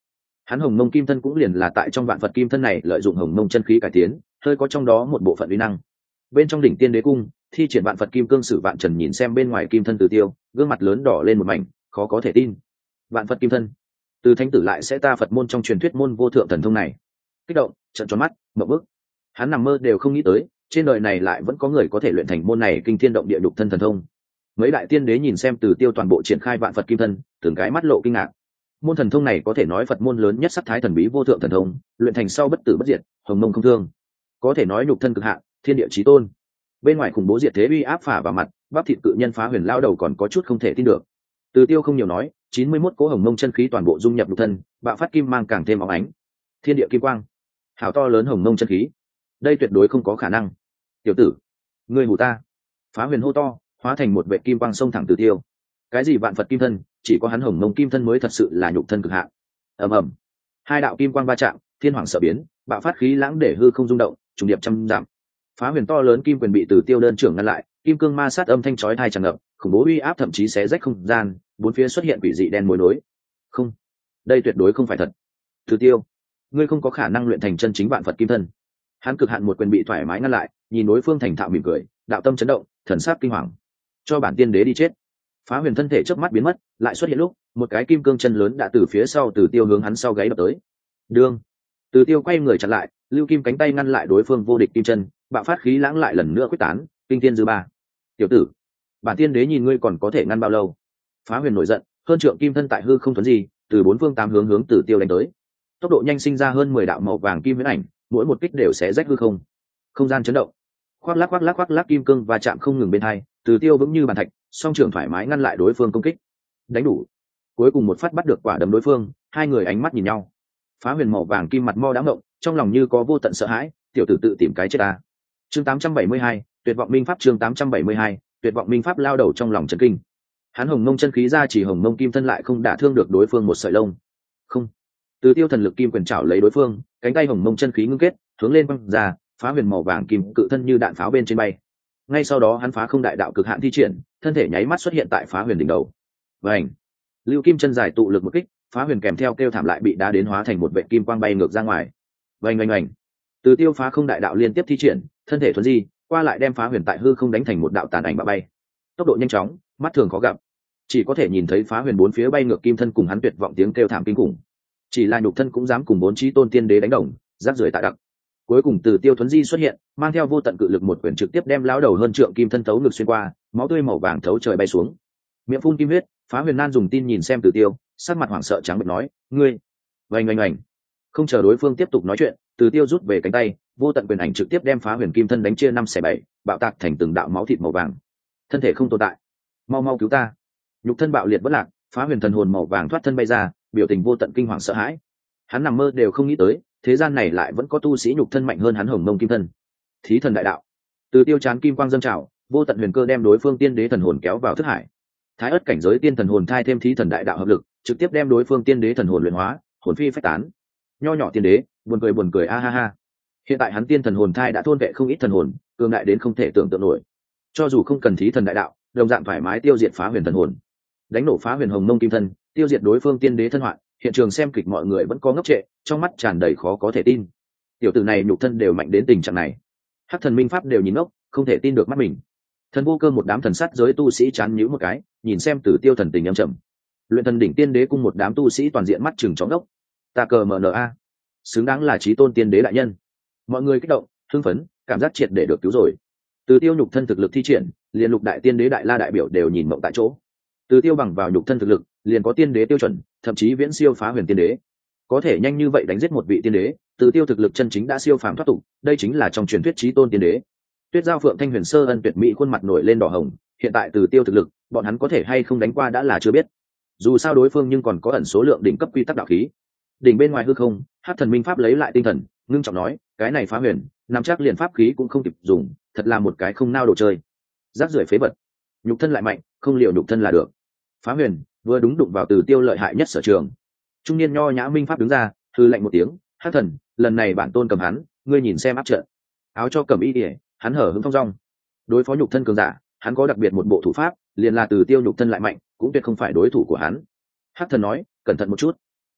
Hắn hồng mông kim thân cũng liền là tại trong vạn Phật kim thân này lợi dụng hồng mông chân khí cải tiến, hơi có trong đó một bộ phận uy năng. Bên trong đỉnh tiên đế cung, thi triển vạn Phật kim cương sử vạn trần nhìn xem bên ngoài kim thân Từ Tiêu, gương mặt lớn đỏ lên một mảnh, khó có thể tin. Vạn Phật kim thân, từ thánh tử lại sẽ ta Phật môn trong truyền thuyết môn vô thượng thần thông này. Kích động, trợn tròn mắt, ngộp bức. Hắn nằm mơ đều không nghĩ tới, trên đời này lại vẫn có người có thể luyện thành môn này kinh thiên động địa đục thân thần thông. Mấy đại tiên đế nhìn xem Từ Tiêu toàn bộ triển khai vạn Phật kim thân, từng cái mắt lộ kinh ngạc. Môn thần thông này có thể nói Phật môn lớn nhất sắc thái thần bí vô thượng thần thông, luyện thành sau bất tử bất diệt, hồng mông không thương, có thể nói nhục thân cực hạn, thiên địa chí tôn. Bên ngoài khủng bố diệt thế uy áp phả vào mặt, bắp thịt cự nhân Phá Huyền lao đầu còn có chút không thể tin được. Từ Tiêu không nhiều nói, chín mươi mốt cỗ hồng mông chân khí toàn bộ dung nhập nhục thân, bạo phát kim mang càng thêm óng ánh. Thiên địa kim quang, hảo to lớn hồng mông chân khí, đây tuyệt đối không có khả năng. Tiểu tử, ngươi hù ta! Phá Huyền hô to, hóa thành một vệ kim quang xông thẳng Từ Tiêu. Cái gì vạn Phật kim thân, chỉ có hắn hồng mông kim thân mới thật sự là nhục thân cực hạn. Ầm ầm, hai đạo kim quang va chạm, thiên hoàng sợ biến, bạo phát khí lãng để hư không rung động, trùng điệp trăm giảm. Phá Huyền to lớn kim quyền bị Từ Tiêu đơn trưởng ngăn lại, kim cương ma sát âm thanh chói tai tràn ngập, khủng bố uy áp thậm chí xé rách không gian, bốn phía xuất hiện quỷ dị đen mối nối. Không, đây tuyệt đối không phải thật. Từ Tiêu, ngươi không có khả năng luyện thành chân chính vạn Phật kim thân. Hắn cực hạn một quyền bị thoải mái ngăn lại, nhìn đối phương thành thạo mỉm cười, đạo tâm chấn động, thần sắc kinh hoàng. Cho bản tiên đế đi chết. Phá Huyền thân thể chớp mắt biến mất, lại xuất hiện lúc, một cái kim cương chân lớn đã từ phía sau Từ Tiêu hướng hắn sau gáy đập tới. Đương, Từ Tiêu quay người chặn lại, lưu kim cánh tay ngăn lại đối phương vô địch kim chân, bạo phát khí lãng lại lần nữa quyết tán, kinh thiên dư ba. Tiểu tử, bản tiên đế nhìn ngươi còn có thể ngăn bao lâu? Phá Huyền nổi giận, hơn trượng kim thân tại hư không thuần gì, từ bốn phương tám hướng hướng Từ Tiêu đánh tới. Tốc độ nhanh sinh ra hơn mười đạo màu vàng kim huyễn ảnh, mỗi một kích đều xé rách hư không. Không gian chấn động. Khoác lác khoác lác khoác lác kim cương và chạm không ngừng bên hai, Từ Tiêu vững như bàn thạch, song trường thoải mái ngăn lại đối phương công kích. Đánh đủ. Cuối cùng một phát bắt được quả đấm đối phương, hai người ánh mắt nhìn nhau. Phá Huyền màu vàng kim mặt mo đã ngộng, trong lòng như có vô tận sợ hãi, tiểu tử tự tìm cái chết ta. Chương tám trăm bảy mươi hai, Tuyệt vọng minh pháp chương tám trăm bảy mươi hai, Tuyệt vọng minh pháp lao đầu trong lòng chấn kinh. Hắn hồng mông chân khí ra chỉ hồng mông kim thân lại không đả thương được đối phương một sợi lông. Không. Từ Tiêu thần lực kim quyền chảo lấy đối phương, cánh tay hồng mông chân khí ngưng kết, hướng lên văng ra, Phá Huyền màu vàng kim cự thân như đạn pháo bên trên bay. Ngay sau đó hắn phá không đại đạo cực hạn thi triển, thân thể nháy mắt xuất hiện tại Phá Huyền đỉnh đầu. Vành, lưu kim chân dài tụ lực một kích, Phá Huyền kèm theo kêu thảm lại bị đá đến hóa thành một vệ kim quang bay ngược ra ngoài. Vành vành vành, Từ Tiêu phá không đại đạo liên tiếp thi triển, thân thể thuần di qua lại đem Phá Huyền tại hư không đánh thành một đạo tàn ảnh bạo bay. Tốc độ nhanh chóng, mắt thường khó gặp, chỉ có thể nhìn thấy Phá Huyền bốn phía bay ngược kim thân cùng hắn tuyệt vọng tiếng kêu thảm kinh khủng. Chỉ là nhục thân cũng dám cùng bốn chí tôn tiên đế đánh đồng, rác rưởi tạ đặc. Cuối cùng Từ Tiêu thuấn di xuất hiện, mang theo vô tận cự lực một quyền trực tiếp đem lão đầu hơn trượng kim thân thấu ngực xuyên qua, máu tươi màu vàng thấu trời bay xuống. Miệng phun kim huyết, Phá Huyền nan dùng tin nhìn xem Từ Tiêu, sắc mặt hoảng sợ trắng bệch nói, ngươi. Oanh oanh oanh. Không chờ đối phương tiếp tục nói chuyện, Từ Tiêu rút về cánh tay, vô tận quyền ảnh trực tiếp đem Phá Huyền kim thân đánh chia năm xẻ bảy, bạo tạc thành từng đạo máu thịt màu vàng. Thân thể không tồn tại, mau mau cứu ta. Nhục thân bạo liệt bất lạc, Phá Huyền thần hồn màu vàng thoát thân bay ra, biểu tình vô tận kinh hoàng sợ hãi. Hắn nằm mơ đều không nghĩ tới, thế gian này lại vẫn có tu sĩ nhục thân mạnh hơn hắn hồng mông kim thân. Thí thần đại đạo. Từ Tiêu chán kim quang dâng trào, vô tận huyền cơ đem đối phương tiên đế thần hồn kéo vào thức hải. Thái ất cảnh giới tiên thần hồn thai thêm thí thần đại đạo hợp lực, trực tiếp đem đối phương tiên đế thần hồn luyện hóa, hồn phi phách tán. Nho nhỏ tiên đế, buồn cười buồn cười a ha ha. Hiện tại hắn tiên thần hồn thai đã thôn vệ không ít thần hồn, cường đại đến không thể tưởng tượng nổi. Cho dù không cần thí thần đại đạo, đồng dạng thoải mái tiêu diệt Phá Huyền thần hồn, đánh nổ Phá Huyền hồng mông kim thân, tiêu diệt đối phương tiên đế thân hoạn. Hiện trường xem kịch mọi người vẫn có ngốc trệ, trong mắt tràn đầy khó có thể tin. Tiểu tử này nhục thân đều mạnh đến tình trạng này. Hắc thần minh pháp đều nhìn ngốc, không thể tin được mắt mình. Thần vô cơ một đám thần sát giới tu sĩ chán nhíu một cái, nhìn xem Tử Tiêu thần tình âm trầm. Luyện thần đỉnh tiên đế cung một đám tu sĩ toàn diện mắt chừng chóng đốc. Ta cờ mờ nờ a, xứng đáng là chí tôn tiên đế đại nhân. Mọi người kích động, hưng phấn, cảm giác triệt để được cứu rồi. Từ Tiêu nhục thân thực lực thi triển, liền lục đại tiên đế đại la đại biểu đều nhìn mộng tại chỗ. Từ Tiêu bằng vào nhục thân thực lực, liền có tiên đế tiêu chuẩn, thậm chí viễn siêu Phá Huyền tiên đế. Có thể nhanh như vậy đánh giết một vị tiên đế, Từ Tiêu thực lực chân chính đã siêu phàm thoát tục, đây chính là trong truyền thuyết chí tôn tiên đế. Tuyết Giao Phượng Thanh Huyền Sơ Ân tuyệt mỹ khuôn mặt nổi lên đỏ hồng, hiện tại Từ Tiêu thực lực, bọn hắn có thể hay không đánh qua đã là chưa biết. Dù sao đối phương nhưng còn có ẩn số lượng đỉnh cấp quy tắc đạo khí. Đỉnh bên ngoài hư không, Hắc Thần Minh Pháp lấy lại tinh thần, ngưng trọng nói, cái này Phá Huyền, nắm chắc liền pháp khí cũng không kịp dùng, thật là một cái không nao đồ chơi. Rác rưởi phế vật. Nhục thân lại mạnh, không liệu nhục thân là được. Phá Huyền vừa đúng đụng vào Từ Tiêu lợi hại nhất sở trường. Trung niên nho nhã minh pháp đứng ra, hư lạnh một tiếng, Hắc Thần, lần này bản tôn cầm hắn, ngươi nhìn xem áp trận. Áo cho cầm y ỉa, hắn hở hững thong dong. Đối phó nhục thân cường giả, hắn có đặc biệt một bộ thủ pháp, liền là Từ Tiêu nhục thân lại mạnh, cũng tuyệt không phải đối thủ của hắn. Hắc Thần nói, cẩn thận một chút.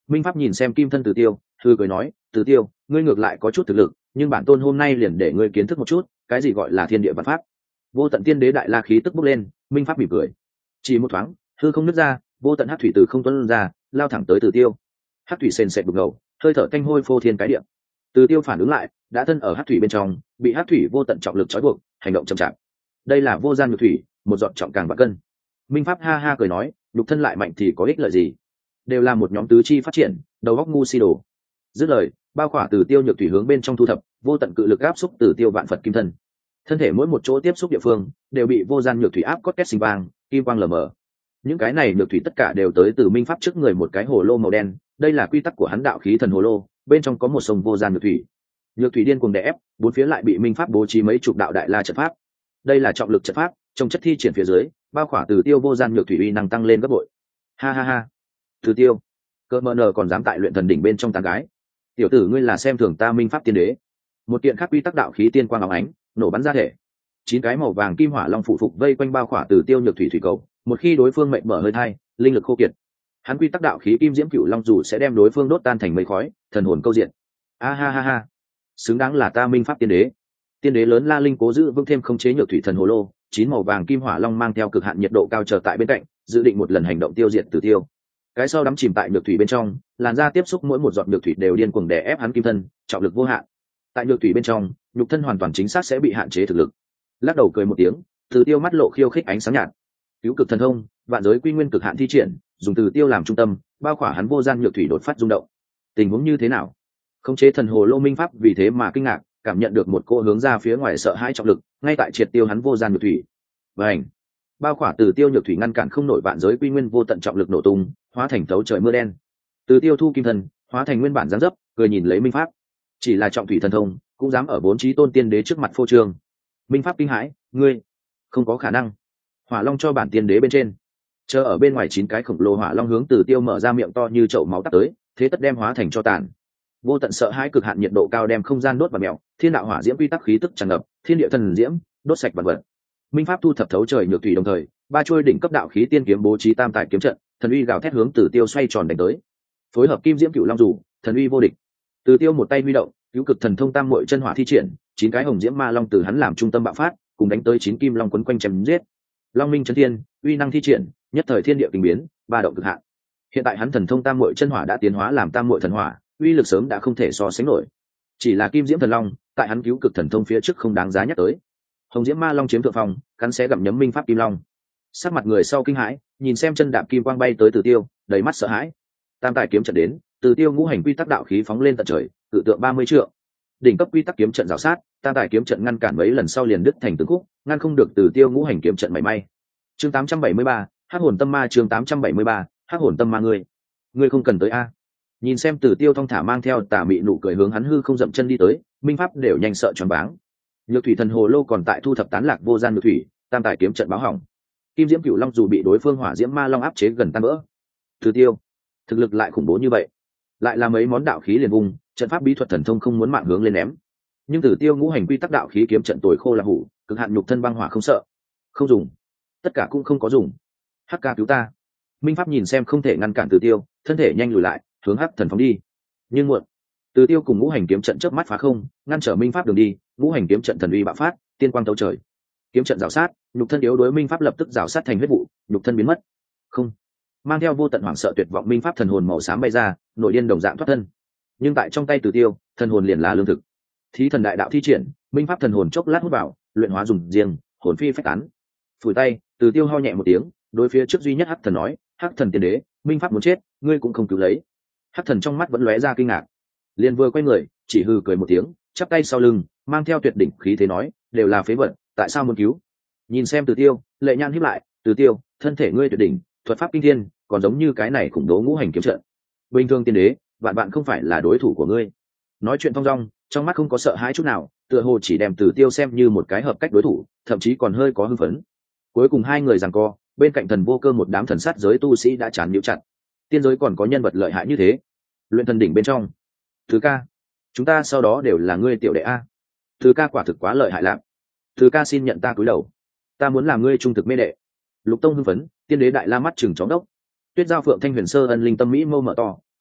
Minh pháp nhìn xem kim thân Từ Tiêu, thư cười nói, Từ Tiêu, ngươi ngược lại có chút thực lực, nhưng bản tôn hôm nay liền để ngươi kiến thức một chút cái gì gọi là thiên địa văn pháp. Vô tận tiên đế đại la khí tức bốc lên, Minh pháp mỉm cười, chỉ một thoáng hư không nứt ra, vô tận hắc thủy từ không tuôn ra, lao thẳng tới Từ Tiêu. Hắc thủy sền sệt bực ngầu, hơi thở canh hôi phô thiên cái địa. Từ Tiêu phản ứng lại, đã thân ở hắc thủy bên trong, bị hắc thủy vô tận trọng lực trói buộc, hành động chậm chạp. Đây là vô gian nhược thủy, một giọt trọng càng vạn cân. Minh pháp ha ha cười nói, nhục thân lại mạnh thì có ích lợi gì, đều là một nhóm tứ chi phát triển, đầu óc ngu si đồ. Dứt lời, bao khỏa Từ Tiêu nhược thủy hướng bên trong thu thập, vô tận cự lực áp xúc Từ Tiêu vạn phật kim thân. Thân thể mỗi một chỗ tiếp xúc địa phương đều bị vô gian nhược thủy áp cốt két sinh vang, kim quang lờ mờ. Những cái này nhược thủy tất cả đều tới từ Minh pháp trước người một cái hồ lô màu đen, đây là quy tắc của hắn đạo khí thần hồ lô, bên trong có một sông vô gian nhược thủy. Nhược thủy điên cuồng đè ép, bốn phía lại bị Minh pháp bố trí mấy chục đạo đại la trận pháp. Đây là trọng lực trận pháp, trong chất thi triển phía dưới, bao khỏa Từ Tiêu vô gian nhược thủy uy năng tăng lên gấp bội. Ha ha ha, Từ Tiêu, cỡ mờ nờ còn dám tại luyện thần đỉnh bên trong tán gái, tiểu tử ngươi là xem thường ta Minh pháp tiên đế. Một kiện khác quy tắc đạo khí tiên quang óng ánh nổ bắn ra thể, chín cái màu vàng kim hỏa long phụ phục vây quanh bao khỏa Từ Tiêu nhược thủy thủy cầu. Một khi đối phương mệnh mở hơi thai, linh lực khô kiệt, hắn quy tắc đạo khí kim diễm cựu long dù sẽ đem đối phương đốt tan thành mây khói, thần hồn câu diện. A ha ha ha, xứng đáng là ta Minh pháp tiên đế. Tiên đế lớn La Linh cố giữ vững thêm không chế nhược thủy thần hồ lô, chín màu vàng kim hỏa long mang theo cực hạn nhiệt độ cao chờ tại bên cạnh, dự định một lần hành động tiêu diệt Từ Tiêu. Cái sau đắm chìm tại nhược thủy bên trong, làn da tiếp xúc mỗi một giọt nhược thủy đều điên cuồng đè ép hắn kim thân, trọng lực vô hạn. Tại nhược thủy bên trong, nhục thân hoàn toàn chính xác sẽ bị hạn chế thực lực. Lắc đầu cười một tiếng, Từ Tiêu mắt lộ khiêu khích ánh sáng nhạt. Cứu cực thần thông, vạn giới quy nguyên cực hạn thi triển, dùng Từ Tiêu làm trung tâm, bao khỏa hắn vô gian nhược thủy đột phát rung động. Tình huống như thế nào? Khống chế thần hồ lô Minh pháp vì thế mà kinh ngạc, cảm nhận được một cô hướng ra phía ngoài sợ hãi trọng lực, ngay tại triệt tiêu hắn vô gian nhược thủy. Bành! Bao khỏa Từ Tiêu nhược thủy ngăn cản không nổi vạn giới quy nguyên vô tận trọng lực nổ tung, hóa thành tấu trời mưa đen. Từ Tiêu thu kim thần, hóa thành nguyên bản dáng dấp, cười nhìn lấy Minh pháp. Chỉ là trọng thủy thần thông, cũng dám ở bốn chí tôn tiên đế trước mặt phô trương. Minh pháp kinh hãi, ngươi không có khả năng. Hỏa long cho bản tiên đế bên trên, chờ ở bên ngoài chín cái khổng lồ hỏa long hướng Từ Tiêu mở ra miệng to như chậu máu tắt tới, thế tất đem hóa thành cho tàn. Vô tận sợ hãi cực hạn nhiệt độ cao đem không gian đốt và mèo, thiên đạo hỏa diễm quy tắc khí tức tràn ngập, thiên địa thần diễm đốt sạch vật vật. Minh pháp thu thập thấu trời nhược thủy đồng thời, ba chuôi đỉnh cấp đạo khí tiên kiếm bố trí tam tài kiếm trận, thần uy gào thét hướng Từ Tiêu xoay tròn đánh tới. Phối hợp kim diễm cựu long dù, thần uy vô địch. Từ Tiêu một tay huy động, cứu cực thần thông tam muội chân hỏa thi triển, chín cái hồng diễm ma long từ hắn làm trung tâm bạo phát, cùng đánh tới chín kim long quấn quanh chém giết. Long minh chấn thiên, uy năng thi triển, nhất thời thiên địa kinh biến, ba động cực hạn. Hiện tại hắn thần thông tam muội chân hỏa đã tiến hóa làm tam muội thần hỏa, uy lực sớm đã không thể so sánh nổi. Chỉ là kim diễm thần long, tại hắn cứu cực thần thông phía trước không đáng giá nhắc tới. Hồng diễm ma long chiếm thượng phong, cắn xé gặm nhấm Minh pháp kim long. Sắc mặt người sau kinh hãi, nhìn xem chân đạp kim quang bay tới Từ Tiêu, đầy mắt sợ hãi. Tam tài kiếm trận đến, Từ Tiêu ngũ hành quy tắc đạo khí phóng lên tận trời, cự tượng ba mươi trượng. Đỉnh cấp quy tắc kiếm trận rào sát, tam tài kiếm trận ngăn cản mấy lần sau liền đứt thành từng khúc, ngăn không được Từ Tiêu ngũ hành kiếm trận mảy may. Chương tám trăm bảy mươi ba, Hắc hồn tâm ma. Chương tám trăm bảy mươi ba, Hắc hồn tâm ma. Ngươi, ngươi không cần tới a. Nhìn xem Từ Tiêu thong thả mang theo tà mị nụ cười hướng hắn hư không dậm chân đi tới, Minh pháp đều nhanh sợ choáng váng. Nhược thủy thần hồ lô còn tại thu thập tán lạc vô gian nhược thủy, tam tài kiếm trận báo hỏng. Kim diễm cửu long dù bị đối phương hỏa diễm ma long áp chế gần tan vỡ. Từ Tiêu, thực lực lại khủng bố như vậy, lại là mấy món đạo khí liền vùng, trận pháp bí thuật thần thông không muốn mạng hướng lên ném. Nhưng Từ Tiêu ngũ hành quy tắc đạo khí kiếm trận tồi khô là hủ, cực hạn nhục thân băng hỏa không sợ, không dùng, tất cả cũng không có dùng. Hắc ca cứu ta. Minh pháp nhìn xem không thể ngăn cản Từ Tiêu, thân thể nhanh lùi lại, hướng Hắc thần phóng đi. Nhưng muộn, Từ Tiêu cùng ngũ hành kiếm trận chớp mắt phá không, ngăn trở Minh pháp đường đi, ngũ hành kiếm trận thần uy bạo phát, tiên quang tấu trời. Kiếm trận rào sát, nhục thân yếu đối Minh pháp lập tức rào sát thành huyết vụ, nhục thân biến mất. Không, mang theo vô tận hoảng sợ tuyệt vọng Minh pháp thần hồn màu xám bay ra, nội điên đồng dạng thoát thân. Nhưng tại trong tay Từ Tiêu, thần hồn liền là lương thực. Thí thần đại đạo thi triển, Minh pháp thần hồn chốc lát hút vào, luyện hóa dùng riêng, hồn phi phách tán. Phủi tay, Từ Tiêu ho nhẹ một tiếng, đối phía trước duy nhất Hắc thần nói, Hắc thần tiên đế, Minh pháp muốn chết, ngươi cũng không cứu lấy. Hắc thần trong mắt vẫn lóe ra kinh ngạc, liền vừa quay người, chỉ hừ cười một tiếng, chắp tay sau lưng, mang theo tuyệt đỉnh khí thế nói, đều là phế vật, tại sao muốn cứu? Nhìn xem Từ Tiêu, lệ nhan híp lại, Từ Tiêu, thân thể ngươi tuyệt đỉnh, thuật pháp kinh thiên, còn giống như cái này khủng bố ngũ hành kiếm trận. Bình thường tiên đế, vạn bạn không phải là đối thủ của ngươi. Nói chuyện thong dong, trong mắt không có sợ hãi chút nào, tựa hồ chỉ đem Từ Tiêu xem như một cái hợp cách đối thủ, thậm chí còn hơi có hưng phấn. Cuối cùng hai người giằng co, bên cạnh thần vô cơ một đám thần sát giới tu sĩ đã chán nhíu chặt. Tiên giới còn có nhân vật lợi hại như thế. Luyện thần đỉnh bên trong, Thứ ca, chúng ta sau đó đều là ngươi tiểu đệ a. Thứ ca quả thực quá lợi hại lắm. Thứ ca xin nhận ta cúi đầu, ta muốn làm ngươi trung thực mê đệ. Lục Tông hưng phấn, tiên đế đại la mắt chừng chóng đốc. Tuyết giao phượng thanh huyền sơ ân linh tâm mỹ mâu mở to,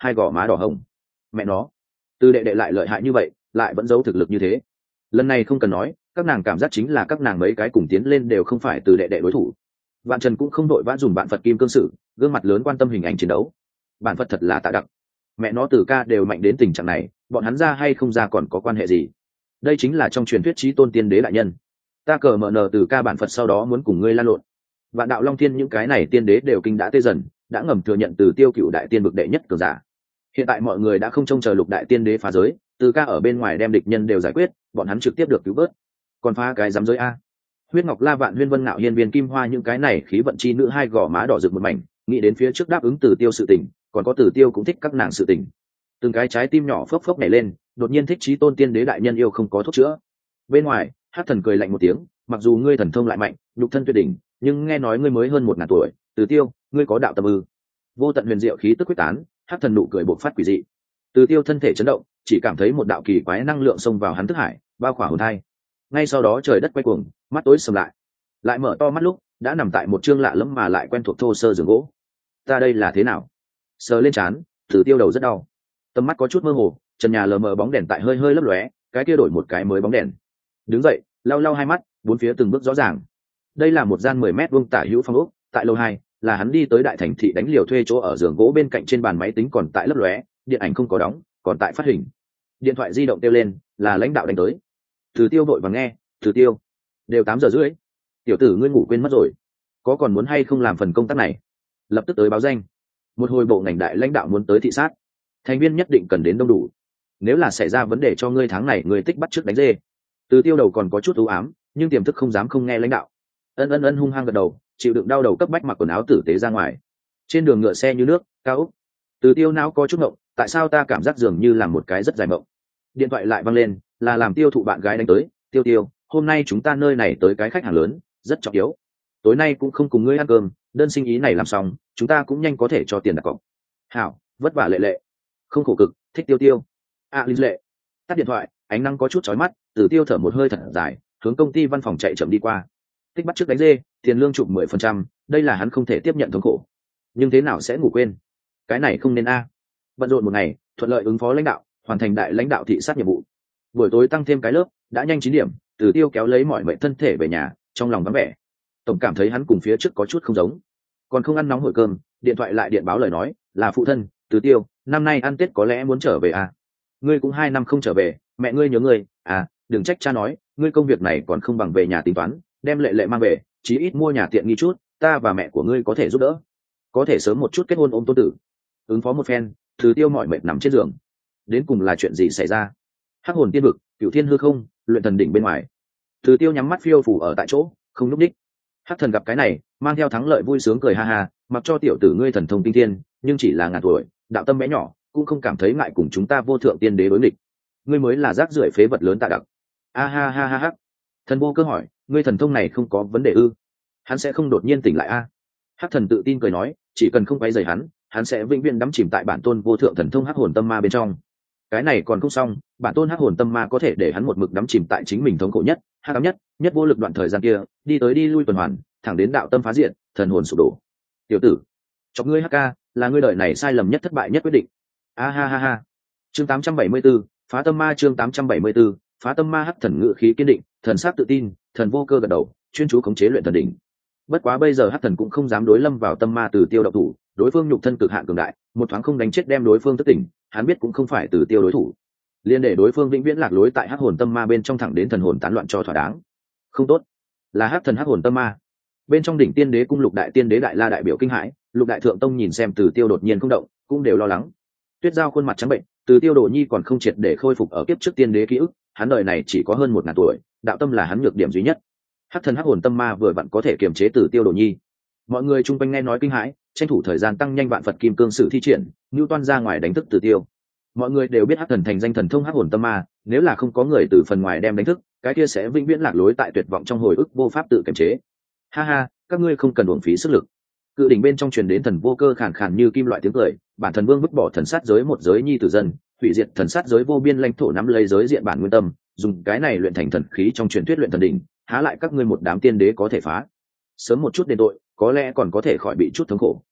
hai gò má đỏ hồng. Mẹ nó, từ đệ đệ lại lợi hại như vậy, lại vẫn giấu thực lực như thế. Lần này không cần nói, các nàng cảm giác chính là các nàng mấy cái cùng tiến lên đều không phải từ đệ đệ đối thủ. Vạn Trần cũng không đội vã dùng bạn Phật kim cương sử, gương mặt lớn quan tâm hình ảnh chiến đấu. Bản Phật thật là tạ đặc. Mẹ nó từ ca đều mạnh đến tình trạng này, bọn hắn ra hay không ra còn có quan hệ gì? Đây chính là trong truyền thuyết chí tôn tiên đế đại nhân. Ta cờ mở nờ từ ca bản Phật sau đó muốn cùng ngươi lan lộn. Vạn đạo long thiên những cái này tiên đế đều kinh đã tê dần, đã ngầm thừa nhận từ Tiêu Cựu đại tiên bực đệ nhất cường giả. Hiện tại mọi người đã không trông chờ lục đại tiên đế phá giới, từ ca ở bên ngoài đem địch nhân đều giải quyết, bọn hắn trực tiếp được cứu vớt. Còn phá cái dám giới a? Huyết Ngọc La Vạn Huyên Vân Ngạo Hiên Viên Kim Hoa những cái này khí vận chi nữ hai gò má đỏ rực một mảnh, nghĩ đến phía trước đáp ứng Từ Tiêu sự tình, còn có Từ Tiêu cũng thích các nàng sự tình. Từng cái trái tim nhỏ phốc phốc nhảy lên, đột nhiên thích chí tôn tiên đế đại nhân yêu không có thuốc chữa. Bên ngoài, Hắc Thần cười lạnh một tiếng, mặc dù ngươi thần thông lại mạnh, nhục thân tuyệt đỉnh, nhưng nghe nói ngươi mới hơn một ngàn tuổi, Từ Tiêu, ngươi có đạo tâm ư? Vô tận huyền diệu khí tức quyết tán, Hắc Thần nụ cười bộc phát quỷ dị. Từ Tiêu thân thể chấn động, chỉ cảm thấy một đạo kỳ quái năng lượng xông vào hắn thức hải, bao khỏa hồn thai. Ngay sau đó trời đất quay cuồng, mắt tối sầm lại. Lại mở to mắt lúc, đã nằm tại một chương lạ lẫm mà lại quen thuộc thô sơ giường gỗ. Ta đây là thế nào? Sờ lên trán, Từ Tiêu đầu rất đau. Tầm mắt có chút mơ hồ, trần nhà lờ mờ bóng đèn tại hơi hơi lấp lóe, cái kia đổi một cái mới bóng đèn. Đứng dậy, lau lau hai mắt, bốn phía từng bước rõ ràng. Đây là một gian mười mét vuông tả hữu phòng ốc, tại lầu hai, là hắn đi tới đại thành thị đánh liều thuê chỗ ở giường gỗ bên cạnh trên bàn máy tính còn tại lấp lóe, điện ảnh không có đóng, còn tại phát hình. Điện thoại di động kêu lên, là lãnh đạo đánh tới. Từ Tiêu vội vàng nghe, Từ Tiêu, đều tám giờ rưỡi, tiểu tử ngươi ngủ quên mất rồi, có còn muốn hay không làm phần công tác này? Lập tức tới báo danh. Một hồi bộ ngành đại lãnh đạo muốn tới thị sát, thành viên nhất định cần đến đông đủ. Nếu là xảy ra vấn đề cho ngươi tháng này ngươi tích bắt trước đánh dê. Từ Tiêu đầu còn có chút u ám, nhưng tiềm thức không dám không nghe lãnh đạo. Ân ân ân hung hăng gật đầu, chịu đựng đau đầu cấp bách mặc quần áo tử tế ra ngoài. Trên đường ngựa xe như nước, cao úc. Từ Tiêu não có chút ngộng, tại sao ta cảm giác dường như là một cái rất dài mộng. Điện thoại lại văng lên, là làm Tiêu thụ bạn gái đánh tới. Tiêu Tiêu, hôm nay chúng ta nơi này tới cái khách hàng lớn, rất trọng yếu. Tối nay cũng không cùng ngươi ăn cơm, đơn sinh ý này làm xong, chúng ta cũng nhanh có thể cho tiền đặt cọc. Hảo, vất vả Lệ Lệ. Không khổ cực, thích Tiêu Tiêu. À Linh Lệ. Tắt điện thoại, ánh nắng có chút chói mắt, Từ Tiêu thở một hơi thật dài, hướng công ty văn phòng chạy chậm đi qua. Tích bắt trước đánh dê, tiền lương chụp mười phần trăm, đây là hắn không thể tiếp nhận thống khổ. Nhưng thế nào sẽ ngủ quên? Cái này không nên a. Bận rộn một ngày, thuận lợi ứng phó lãnh đạo, hoàn thành đại lãnh đạo thị sát nhiệm vụ. Buổi tối tăng thêm cái lớp, đã nhanh chín điểm, Từ Tiêu kéo lấy mọi mệnh thân thể về nhà, trong lòng vắng vẻ. Tổng cảm thấy hắn cùng phía trước có chút không giống. Còn không ăn nóng hổi cơm, điện thoại lại điện báo lời nói, là phụ thân, Từ Tiêu, năm nay ăn Tết có lẽ muốn trở về à? Ngươi cũng hai năm không trở về, mẹ ngươi nhớ ngươi, à, đừng trách cha nói, ngươi công việc này còn không bằng về nhà tính toán, đem Lệ Lệ mang về, chí ít mua nhà tiện nghi chút, ta và mẹ của ngươi có thể giúp đỡ, có thể sớm một chút kết hôn ôm tôn tử. Ứng phó một phen, Từ Tiêu mỏi mệt nằm trên giường. Đến cùng là chuyện gì xảy ra? Hắc hồn tiên vực, cửu thiên hư không, luyện thần đỉnh bên ngoài. Từ Tiêu nhắm mắt phiêu phủ ở tại chỗ, không nhúc đích. Hắc thần gặp cái này, mang theo thắng lợi vui sướng cười ha ha, mặc cho tiểu tử ngươi thần thông tinh thiên, nhưng chỉ là ngàn tuổi, đạo tâm bé nhỏ, cũng không cảm thấy ngại cùng chúng ta vô thượng tiên đế đối nghịch. Ngươi mới là rác rưởi phế vật lớn tạ đặc. A ha ha ha ha. Thần vô cơ hỏi, ngươi thần thông này không có vấn đề ư? Hắn sẽ không đột nhiên tỉnh lại a? Hắc thần tự tin cười nói, chỉ cần không quấy rầy hắn, hắn sẽ vĩnh viễn đắm chìm tại bản tôn vô thượng thần thông hắc hồn tâm ma bên trong. Cái này còn không xong, bản tôn hắc hồn tâm ma có thể để hắn một mực đắm chìm tại chính mình thống khổ nhất, hắc ám nhất, nhất vô lực đoạn thời gian kia, đi tới đi lui tuần hoàn, thẳng đến đạo tâm phá diện, thần hồn sụp đổ. Tiểu tử, chọc ngươi hắc ca, là ngươi đời này sai lầm nhất thất bại nhất quyết định. A ha ha ha. Chương tám trăm bảy mươi 74, phá tâm ma chương tám trăm bảy mươi 74, phá tâm ma hắc thần ngự khí kiên định, thần sắc tự tin, thần vô cơ gật đầu, chuyên chú khống chế luyện thần đỉnh. Bất quá bây giờ hắc thần cũng không dám đối lâm vào tâm ma Từ Tiêu độc thủ, đối phương nhục thân cực hạn cường đại, một thoáng không đánh chết đem đối phương thức tỉnh, hắn biết cũng không phải Từ Tiêu đối thủ. Liên để đối phương vĩnh viễn lạc lối tại hắc hồn tâm ma bên trong thẳng đến thần hồn tán loạn cho thỏa đáng. Không tốt, là hắc thần hắc hồn tâm ma. Bên trong đỉnh tiên đế cung lục đại tiên đế đại la đại biểu kinh hãi, lục đại thượng tông nhìn xem Từ Tiêu đột nhiên không động, cũng đều lo lắng. Tuyết Giao khuôn mặt trắng bệnh, Từ Tiêu Đồ Nhi còn không triệt để khôi phục ở kiếp trước tiên đế ký ức, hắn đời này chỉ có hơn một ngàn tuổi, đạo tâm là hắn nhược điểm duy nhất. Hắc thần hắc hồn tâm ma vừa vặn có thể kiềm chế Từ Tiêu Đồ Nhi. Mọi người chung quanh nghe nói kinh hãi, tranh thủ thời gian tăng nhanh vạn Phật kim cương sử thi triển, nưu toan ra ngoài đánh thức Từ Tiêu. Mọi người đều biết hắc thần thành danh thần thông hắc hồn tâm ma, nếu là không có người từ phần ngoài đem đánh thức, cái kia sẽ vĩnh viễn lạc lối tại tuyệt vọng trong hồi ức vô pháp tự kiềm chế. Ha ha, các ngươi không cần uổng phí sức lực. Cự đỉnh bên trong truyền đến thần vô cơ khàn khàn như kim loại tiếng cười, bản thần vương vứt bỏ thần sát giới một giới nhi tử dân, hủy diệt thần sát giới vô biên lãnh thổ nắm lấy giới diện bản nguyên tâm, dùng cái này luyện thành thần khí trong truyền thuyết luyện thần đỉnh, há lại các ngươi một đám tiên đế có thể phá. Sớm một chút đền tội, có lẽ còn có thể khỏi bị chút thống khổ.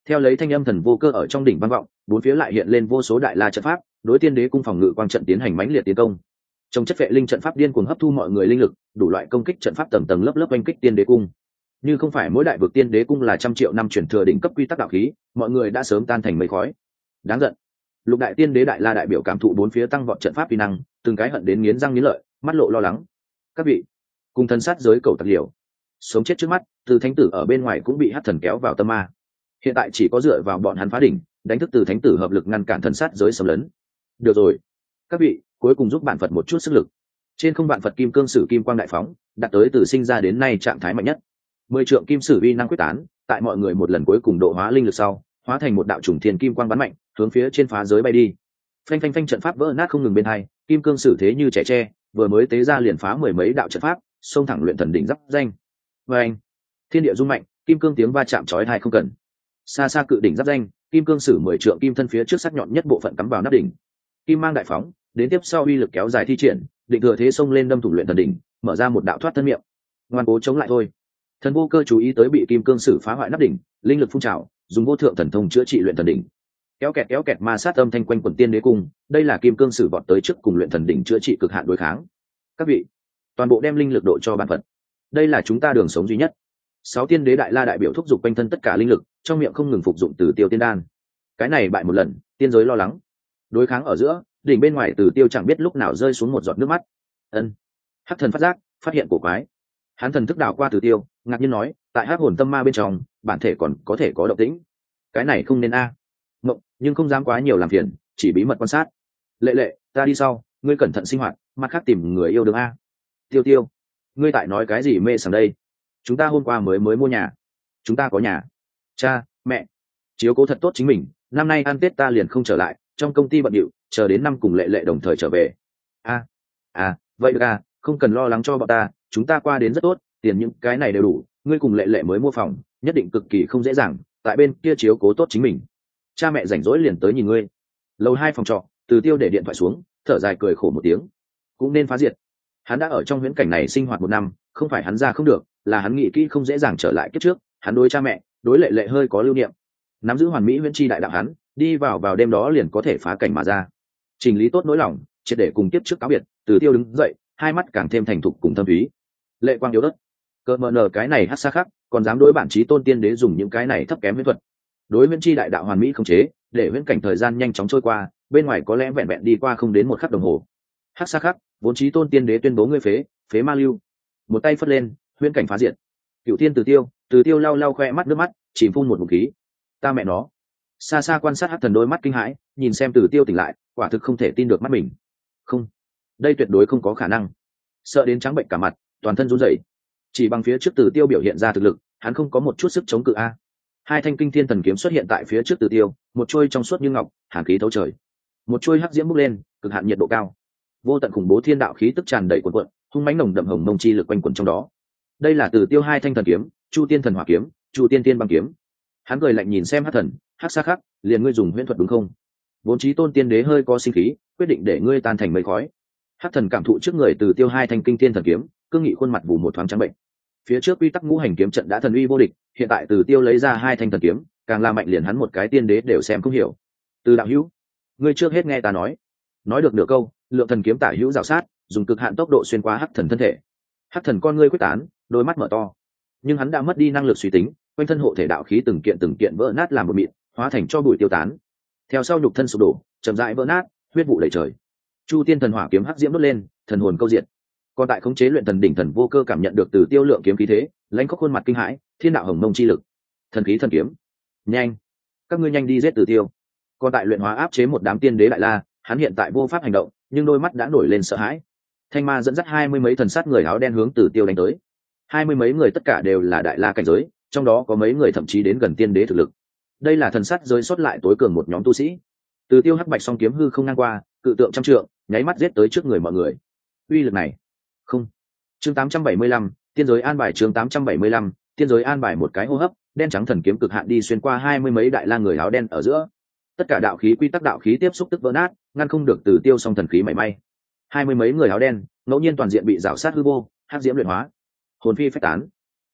Theo lấy thanh âm thần vô cơ ở trong đỉnh vang vọng, bốn phía lại hiện lên vô số đại la trận pháp, đối tiên đế cung phòng ngự quang trận tiến hành mãnh liệt tiến công. Trong chất vệ linh trận pháp điên cuồng hấp thu mọi người linh lực, đủ loại công kích trận pháp tầng tầng lớp lớp oanh kích tiên đế cung. Như không phải mỗi đại vực tiên đế cung là trăm triệu năm chuyển thừa đỉnh cấp quy tắc đạo khí, mọi người đã sớm tan thành mây khói. Đáng giận. Lục đại tiên đế đại la đại biểu cảm thụ bốn phía tăng vọt trận pháp uy năng, từng cái hận đến nghiến răng nghiến lợi, mắt lộ lo lắng. Các vị, cùng thân sát giới cầu tặc liều, sống chết trước mắt, từ thánh tử ở bên ngoài cũng bị hắc thần kéo vào tâm ma. Hiện tại chỉ có dựa vào bọn hắn phá đỉnh, đánh thức từ thánh tử hợp lực ngăn cản thần sát giới xâm lấn. Được rồi, các vị, cuối cùng giúp bạn Phật một chút sức lực. Trên không vạn Phật kim cương sử kim quang đại phóng, đạt tới từ sinh ra đến nay trạng thái mạnh nhất. Mười trượng kim sử uy năng quyết tán, tại mọi người một lần cuối cùng độ hóa linh lực sau, hóa thành một đạo trùng thiên kim quang bắn mạnh, hướng phía trên phá giới bay đi. Phanh phanh phanh trận pháp vỡ nát không ngừng bên hai, kim cương sử thế như trẻ tre, vừa mới tế ra liền phá mười mấy đạo trận pháp, xông thẳng luyện thần đỉnh giáp danh. Và anh, thiên địa rung mạnh, kim cương tiếng va chạm chói tai không cần. Xa xa cự đỉnh giáp danh, kim cương sử mười trượng kim thân phía trước sắc nhọn nhất bộ phận cắm vào nắp đỉnh. Kim mang đại phóng, đến tiếp sau uy lực kéo dài thi triển, định thừa thế xông lên đâm thủng luyện thần đỉnh, mở ra một đạo thoát thân miệng. Ngoan cố chống lại thôi. Thần vô cơ chú ý tới bị kim cương sử phá hoại nắp đỉnh, linh lực phun trào, dùng vô thượng thần thông chữa trị luyện thần đỉnh. Kéo kẹt kéo kẹt ma sát âm thanh quanh quần tiên đế cung, đây là kim cương sử vọt tới trước cùng luyện thần đỉnh chữa trị cực hạn đối kháng. Các vị, toàn bộ đem linh lực độ cho bản phật. Đây là chúng ta đường sống duy nhất. Sáu tiên đế đại la đại biểu thúc giục quanh thân tất cả linh lực, trong miệng không ngừng phục dụng từ tiêu tiên đan. Cái này bại một lần, tiên giới lo lắng. Đối kháng ở giữa, đỉnh bên ngoài từ tiêu chẳng biết lúc nào rơi xuống một giọt nước mắt. Ân. Hắc thần phát giác, phát hiện cổ quái. Hắn thần thức đảo qua từ tiêu, ngạc nhiên nói, tại hắc hồn tâm ma bên trong, bản thể còn có thể có động tĩnh. Cái này không nên a. À. Mộng, nhưng không dám quá nhiều làm phiền, chỉ bí mật quan sát. Lệ lệ, ta đi sau, ngươi cẩn thận sinh hoạt, mặt khác tìm người yêu đương a. Tiêu tiêu, ngươi tại nói cái gì mê sảng đây? Chúng ta hôm qua mới mới mua nhà. Chúng ta có nhà. Cha, mẹ, chiếu cố thật tốt chính mình, năm nay ăn Tết ta liền không trở lại, trong công ty bận điệu, chờ đến năm cùng lệ lệ đồng thời trở về. A, à, à, vậy được à, không cần lo lắng cho bọn ta, chúng ta qua đến rất tốt, tiền những cái này đều đủ, ngươi cùng lệ lệ mới mua phòng, nhất định cực kỳ không dễ dàng, tại bên kia chiếu cố tốt chính mình. Cha mẹ rảnh rỗi liền tới nhìn ngươi. Lầu hai phòng trọ, Từ Tiêu để điện thoại xuống, thở dài cười khổ một tiếng. Cũng nên phá diệt. Hắn đã ở trong huyễn cảnh này sinh hoạt một năm, không phải hắn ra không được, là hắn nghĩ kỹ không dễ dàng trở lại kiếp trước, hắn đối cha mẹ, đối lệ lệ hơi có lưu niệm. Nắm giữ hoàn mỹ huyễn chi đại đạo hắn, đi vào vào đêm đó liền có thể phá cảnh mà ra. Trình lý tốt nỗi lòng, triệt để cùng kiếp trước cáo biệt, Từ Tiêu đứng dậy, hai mắt càng thêm thành thục cùng thâm thúy. Lệ quang yếu đất, cơ mờ nở cái này hắc xa khắc, còn dám đối bản chí tôn tiên đế dùng những cái này thấp kém huyễn thuật. Đối huyễn chi đại đạo hoàn mỹ không chế, để huyễn cảnh thời gian nhanh chóng trôi qua, bên ngoài có lẽ vẹn vẹn đi qua không đến một khắc đồng hồ. Hắc xa khắc, vốn chí tôn tiên đế tuyên bố ngươi phế, phế ma lưu. Một tay phất lên, huyễn cảnh phá diệt. Cựu tiên Từ Tiêu, Từ Tiêu lau lau khoe mắt nước mắt, chìm phun một ngụm khí. Ta mẹ nó. Xa xa quan sát hắc thần đôi mắt kinh hãi, nhìn xem Từ Tiêu tỉnh lại, quả thực không thể tin được mắt mình. Không, đây tuyệt đối không có khả năng. Sợ đến trắng bệnh cả mặt, toàn thân run rẩy. Chỉ bằng phía trước Từ Tiêu biểu hiện ra thực lực, hắn không có một chút sức chống cự a. Hai thanh kinh thiên thần kiếm xuất hiện tại phía trước Từ Tiêu, một chuôi trong suốt như ngọc, hàn khí thấu trời. Một chuôi hắc diễm bốc lên, cực hạn nhiệt độ cao. Vô tận khủng bố thiên đạo khí tức tràn đầy cuồn cuộn, hung mãnh nồng đậm hồng mông chi lực quanh quẩn trong đó. Đây là Từ Tiêu hai thanh thần kiếm, Chu Tiên thần hỏa kiếm, Chu Tiên tiên băng kiếm. Hắn cười lạnh nhìn xem hắc thần, hắc xa khắc, liền ngươi dùng huyễn thuật đúng không? Vốn chí tôn tiên đế hơi có sinh khí, quyết định để ngươi tan thành mây khói. Hắc thần cảm thụ trước người Từ Tiêu hai thanh kinh thiên thần kiếm, cương nghị khuôn mặt bù một thoáng trắng bệnh. Phía trước quy tắc ngũ hành kiếm trận đã thần uy vô địch, hiện tại Từ Tiêu lấy ra hai thanh thần kiếm, càng là mạnh liền hắn một cái tiên đế đều xem không hiểu. Từ đạo hữu, ngươi trước hết nghe ta nói. Nói được nửa câu, lượng thần kiếm tả hữu rào sát, dùng cực hạn tốc độ xuyên qua hắc thần thân thể. Hắc thần con ngươi quyết tán, đôi mắt mở to, nhưng hắn đã mất đi năng lực suy tính, quanh thân hộ thể đạo khí từng kiện từng kiện vỡ nát làm một mịn, hóa thành cho bụi tiêu tán. Theo sau nhục thân sụp đổ, chậm rãi vỡ nát, huyết vụ đầy trời. Chu Tiên thần hỏa kiếm hắc diễm đốt lên, thần hồn câu diệt. Còn tại khống chế luyện thần đỉnh thần vô cơ cảm nhận được Từ Tiêu lượng kiếm khí thế, lãnh khốc khuôn mặt kinh hãi, thiên đạo hồng mông chi lực, thần khí thần kiếm. Nhanh, các ngươi nhanh đi giết Từ Tiêu. Còn tại luyện hóa áp chế một đám tiên đế đại la, hắn hiện tại vô pháp hành động, nhưng đôi mắt đã nổi lên sợ hãi. Thanh ma dẫn dắt hai mươi mấy thần sát người áo đen hướng Từ Tiêu đánh tới. Hai mươi mấy người tất cả đều là đại la cảnh giới, trong đó có mấy người thậm chí đến gần tiên đế thực lực. Đây là thần sát rơi xuất lại tối cường một nhóm tu sĩ. Từ Tiêu hắc bạch song kiếm hư không ngang qua, cự tượng trăm trượng, nháy mắt giết tới trước người mọi người. Uy lực này, không. Chương tám trăm bảy mươi lăm, tiên giới an bài chương tám trăm bảy mươi lăm, tiên giới an bài một cái hô hấp, đen trắng thần kiếm cực hạn đi xuyên qua hai mươi mấy đại la người áo đen ở giữa. Tất cả đạo khí quy tắc đạo khí tiếp xúc tức vỡ nát, ngăn không được Từ Tiêu song thần khí mảy may. Hai mươi mấy người áo đen, ngẫu nhiên toàn diện bị rào sát hư vô, hắc diễm luyện hóa, hồn phi phách tán.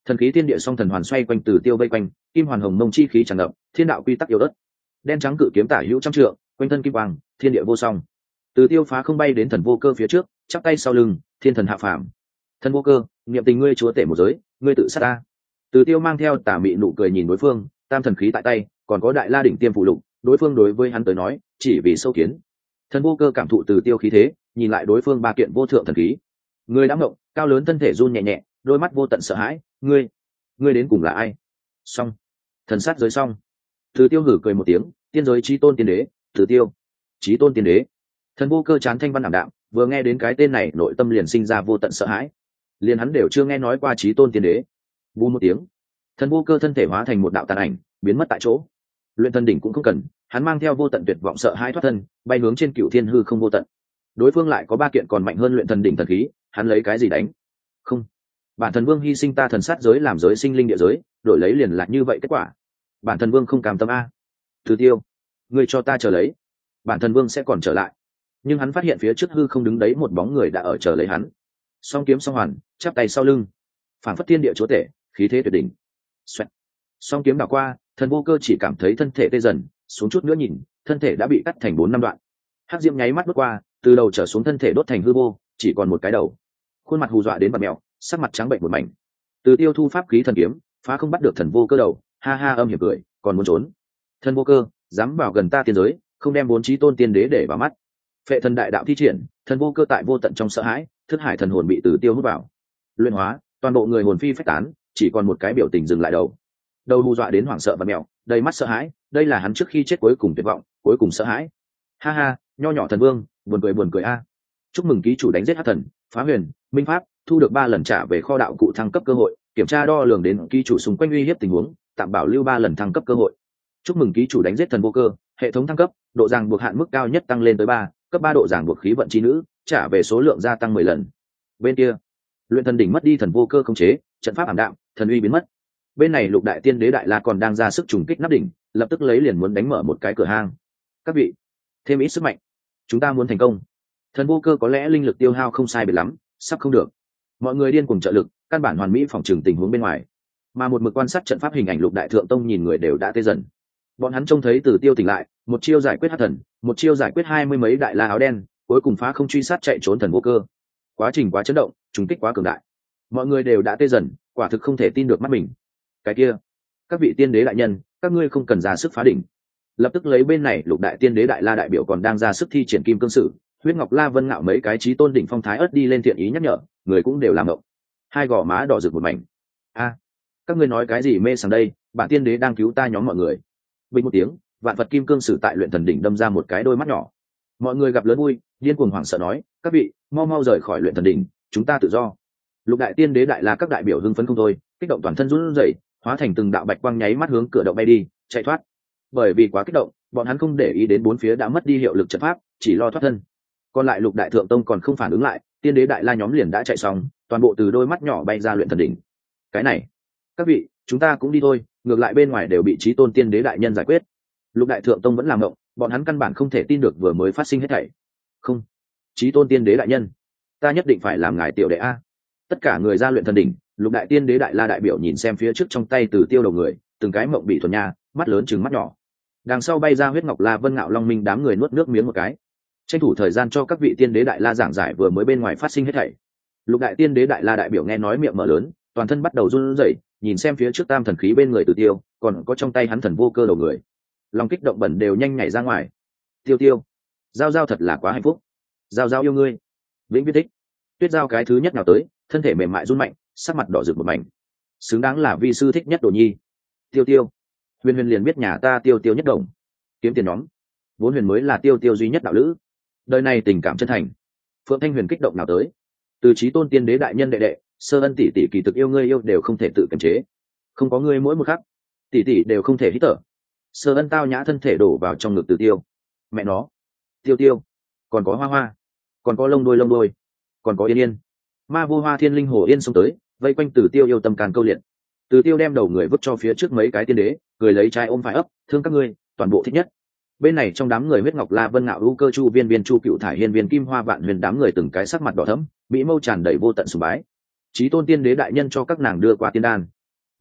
Thần khí thiên địa song thần hoàn xoay quanh Từ Tiêu vây quanh, kim hoàn hồng mông chi khí tràn ngập, thiên đạo quy tắc yếu ớt. Đen trắng cự kiếm tả hữu trăm trượng, quanh thân kim quang, thiên địa vô song. Từ Tiêu phá không bay đến thần vô cơ phía trước, chắp tay sau lưng, thiên thần hạ phàm. Thần vô cơ, niệm tình ngươi chúa tể một giới, ngươi tự sát ta. Từ Tiêu mang theo tà mị nụ cười nhìn đối phương, tam thần khí tại tay, còn có đại la đỉnh tiêm phụ lục, đối phương đối với hắn tới nói, chỉ vì sâu kiến. Thần vô cơ cảm thụ Từ Tiêu khí thế, nhìn lại đối phương ba kiện vô thượng thần khí. Người đã ngộng, cao lớn thân thể run nhẹ nhẹ, đôi mắt vô tận sợ hãi, ngươi, ngươi đến cùng là ai? Xong, thần sát giới xong. Từ Tiêu hử cười một tiếng, tiên giới chí tôn tiên đế, Từ Tiêu, chí tôn tiên đế. Thần vô cơ chán thanh văn ảm đạm, vừa nghe đến cái tên này nội tâm liền sinh ra vô tận sợ hãi. Liền hắn đều chưa nghe nói qua chí tôn tiên đế. Bù một tiếng, thần vô cơ thân thể hóa thành một đạo tàn ảnh, biến mất tại chỗ. Luyện thần đỉnh cũng không cần, hắn mang theo vô tận tuyệt vọng sợ hãi thoát thân, bay hướng trên cựu thiên hư không vô tận. Đối phương lại có ba kiện còn mạnh hơn luyện thần đỉnh thần khí, hắn lấy cái gì đánh? Không, bản thần vương hy sinh ta thần sát giới làm giới sinh linh địa giới, đổi lấy liền lạc như vậy kết quả. Bản thần vương không cam tâm a. Từ Tiêu, ngươi cho ta chờ lấy, bản thần vương sẽ còn trở lại. Nhưng hắn phát hiện phía trước hư không đứng đấy một bóng người đã ở chờ lấy hắn. Song kiếm song hoàn, chắp tay sau lưng, phản phất thiên địa chúa tể, khí thế tuyệt đỉnh. Xoẹt. Song kiếm đảo qua, thần vô cơ chỉ cảm thấy thân thể tê dần, xuống chút nữa nhìn, thân thể đã bị cắt thành bốn năm đoạn. Hắc diễm nháy mắt bước qua, từ đầu trở xuống thân thể đốt thành hư vô, chỉ còn một cái đầu. Khuôn mặt hù dọa đến bật mèo, sắc mặt trắng bệnh một mảnh. Từ Tiêu thu pháp khí thần kiếm, phá không bắt được thần vô cơ đầu, ha ha âm hiểm cười, còn muốn trốn. Thần vô cơ, dám vào gần ta tiên giới, không đem bốn chí tôn tiên đế để vào mắt. Phệ thần đại đạo thi triển, thần vô cơ tại vô tận trong sợ hãi, thức hải thần hồn bị Từ Tiêu hút vào. Luyện hóa, toàn bộ người hồn phi phách tán, chỉ còn một cái biểu tình dừng lại đầu. Đầu hù dọa đến hoảng sợ và mèo, đầy mắt sợ hãi, đây là hắn trước khi chết cuối cùng tuyệt vọng, cuối cùng sợ hãi. Ha ha, nho nhỏ thần vương, buồn cười buồn cười a. Chúc mừng ký chủ đánh giết hắc thần, phá huyền, minh pháp, thu được ba lần trả về kho đạo cụ thăng cấp cơ hội, kiểm tra đo lường đến ký chủ xung quanh uy hiếp tình huống, tạm bảo lưu ba lần thăng cấp cơ hội. Chúc mừng ký chủ đánh giết thần vô cơ, hệ thống thăng cấp, độ ràng buộc hạn mức cao nhất tăng lên tới ba, cấp ba độ ràng buộc khí vận chi nữ, trả về số lượng gia tăng mười lần. Bên kia, luyện thần đỉnh mất đi thần vô cơ khống chế, trận pháp ảm đạm, thần uy biến mất. Bên này lục đại tiên đế đại la còn đang ra sức trùng kích nắp đỉnh, lập tức lấy liền muốn đánh mở một cái cửa hang. Các vị, thêm ít sức mạnh, chúng ta muốn thành công. Thần vô cơ có lẽ linh lực tiêu hao không sai biệt lắm, sắp không được. Mọi người điên cùng trợ lực, căn bản hoàn mỹ phòng trừng tình huống bên ngoài. Mà một mực quan sát trận pháp hình ảnh lục đại thượng tông nhìn người đều đã tê dần. Bọn hắn trông thấy Từ Tiêu tỉnh lại, một chiêu giải quyết hắc thần, một chiêu giải quyết hai mươi mấy đại la áo đen, cuối cùng phá không truy sát chạy trốn thần vô cơ. Quá trình quá chấn động, trùng kích quá cường đại. Mọi người đều đã tê dần, quả thực không thể tin được mắt mình. Cái kia, các vị tiên đế đại nhân, các ngươi không cần ra sức phá đỉnh. Lập tức lấy bên này lục đại tiên đế đại la đại biểu còn đang ra sức thi triển kim cương sử, huyết ngọc la vân ngạo mấy cái chí tôn đỉnh phong thái ớt đi lên thiện ý nhắc nhở, người cũng đều làm ngộng. Hai gò má đỏ rực một mảnh. A, các ngươi nói cái gì mê sảng đây, bản tiên đế đang cứu ta nhóm mọi người. Bình một tiếng, vạn vật kim cương sử tại luyện thần đỉnh đâm ra một cái đôi mắt nhỏ. Mọi người gặp lớn vui, điên cuồng hoảng sợ nói, các vị, mau mau rời khỏi luyện thần đỉnh, chúng ta tự do. Lục đại tiên đế đại la các đại biểu hưng phấn không thôi, kích động toàn thân run rẩy, hóa thành từng đạo bạch quang nháy mắt hướng cửa động bay đi, chạy thoát. Bởi vì quá kích động, bọn hắn không để ý đến bốn phía đã mất đi hiệu lực trận pháp, chỉ lo thoát thân. Còn lại lục đại thượng tông còn không phản ứng lại, tiên đế đại la nhóm liền đã chạy xong, toàn bộ từ đôi mắt nhỏ bay ra luyện thần đỉnh. Cái này, các vị, chúng ta cũng đi thôi, ngược lại bên ngoài đều bị chí tôn tiên đế đại nhân giải quyết. Lục đại thượng tông vẫn làm động, bọn hắn căn bản không thể tin được vừa mới phát sinh hết thảy. Không, chí tôn tiên đế đại nhân, ta nhất định phải làm ngài tiểu đệ a. Tất cả người ra luyện thần đỉnh, lục đại tiên đế đại la đại biểu nhìn xem phía trước trong tay Từ Tiêu đầu người, từng cái mộng bị thuần nha, mắt lớn chừng mắt nhỏ. Đằng sau bay ra huyết ngọc la vân ngạo long minh, đám người nuốt nước miếng một cái, tranh thủ thời gian cho các vị tiên đế đại la giảng giải vừa mới bên ngoài phát sinh hết thảy. Lục đại tiên đế đại la đại biểu nghe nói miệng mở lớn, toàn thân bắt đầu run rẩy, nhìn xem phía trước tam thần khí bên người Từ Tiêu, còn có trong tay hắn thần vô cơ đầu người, lòng kích động bẩn đều nhanh nhảy ra ngoài. Tiêu Tiêu, giao giao thật là quá hạnh phúc, giao giao yêu ngươi, vĩnh viết thích. Tuyết giao cái thứ nhất nào tới, thân thể mềm mại run mạnh, sắc mặt đỏ rực một mảnh, xứng đáng là vi sư thích nhất đồ nhi. Tiêu Tiêu, huyền huyền liền biết nhà ta Tiêu Tiêu nhất đồng, kiếm tiền nhóm, vốn huyền mới là Tiêu Tiêu duy nhất đạo lữ, đời này tình cảm chân thành. Phượng Thanh Huyền kích động nào tới, từ chí tôn tiên đế đại nhân đệ đệ, sơ ân tỷ tỷ kỳ thực yêu ngươi yêu đều không thể tự kiềm chế, không có ngươi mỗi một khắc, tỷ tỷ đều không thể hít thở. Sơ ân tao nhã thân thể đổ vào trong ngực Từ Tiêu, mẹ nó, Tiêu Tiêu, còn có hoa hoa, còn có lông đôi lông đôi, còn có yên yên. Ma vô hoa thiên linh hồ yên xông tới, vây quanh Từ Tiêu yêu tâm càn câu liệt. Từ Tiêu đem đầu người vứt cho phía trước mấy cái tiên đế, cười lấy trái ôm phải ấp, thương các ngươi, toàn bộ thích nhất. Bên này trong đám người huyết ngọc la vân ngạo u cơ chu viên viên chu cựu thải hiên viên kim hoa vạn huyền đám người từng cái sắc mặt đỏ thẫm, mỹ mâu tràn đầy vô tận sùng bái. Chí tôn tiên đế đại nhân cho các nàng đưa qua tiên đan,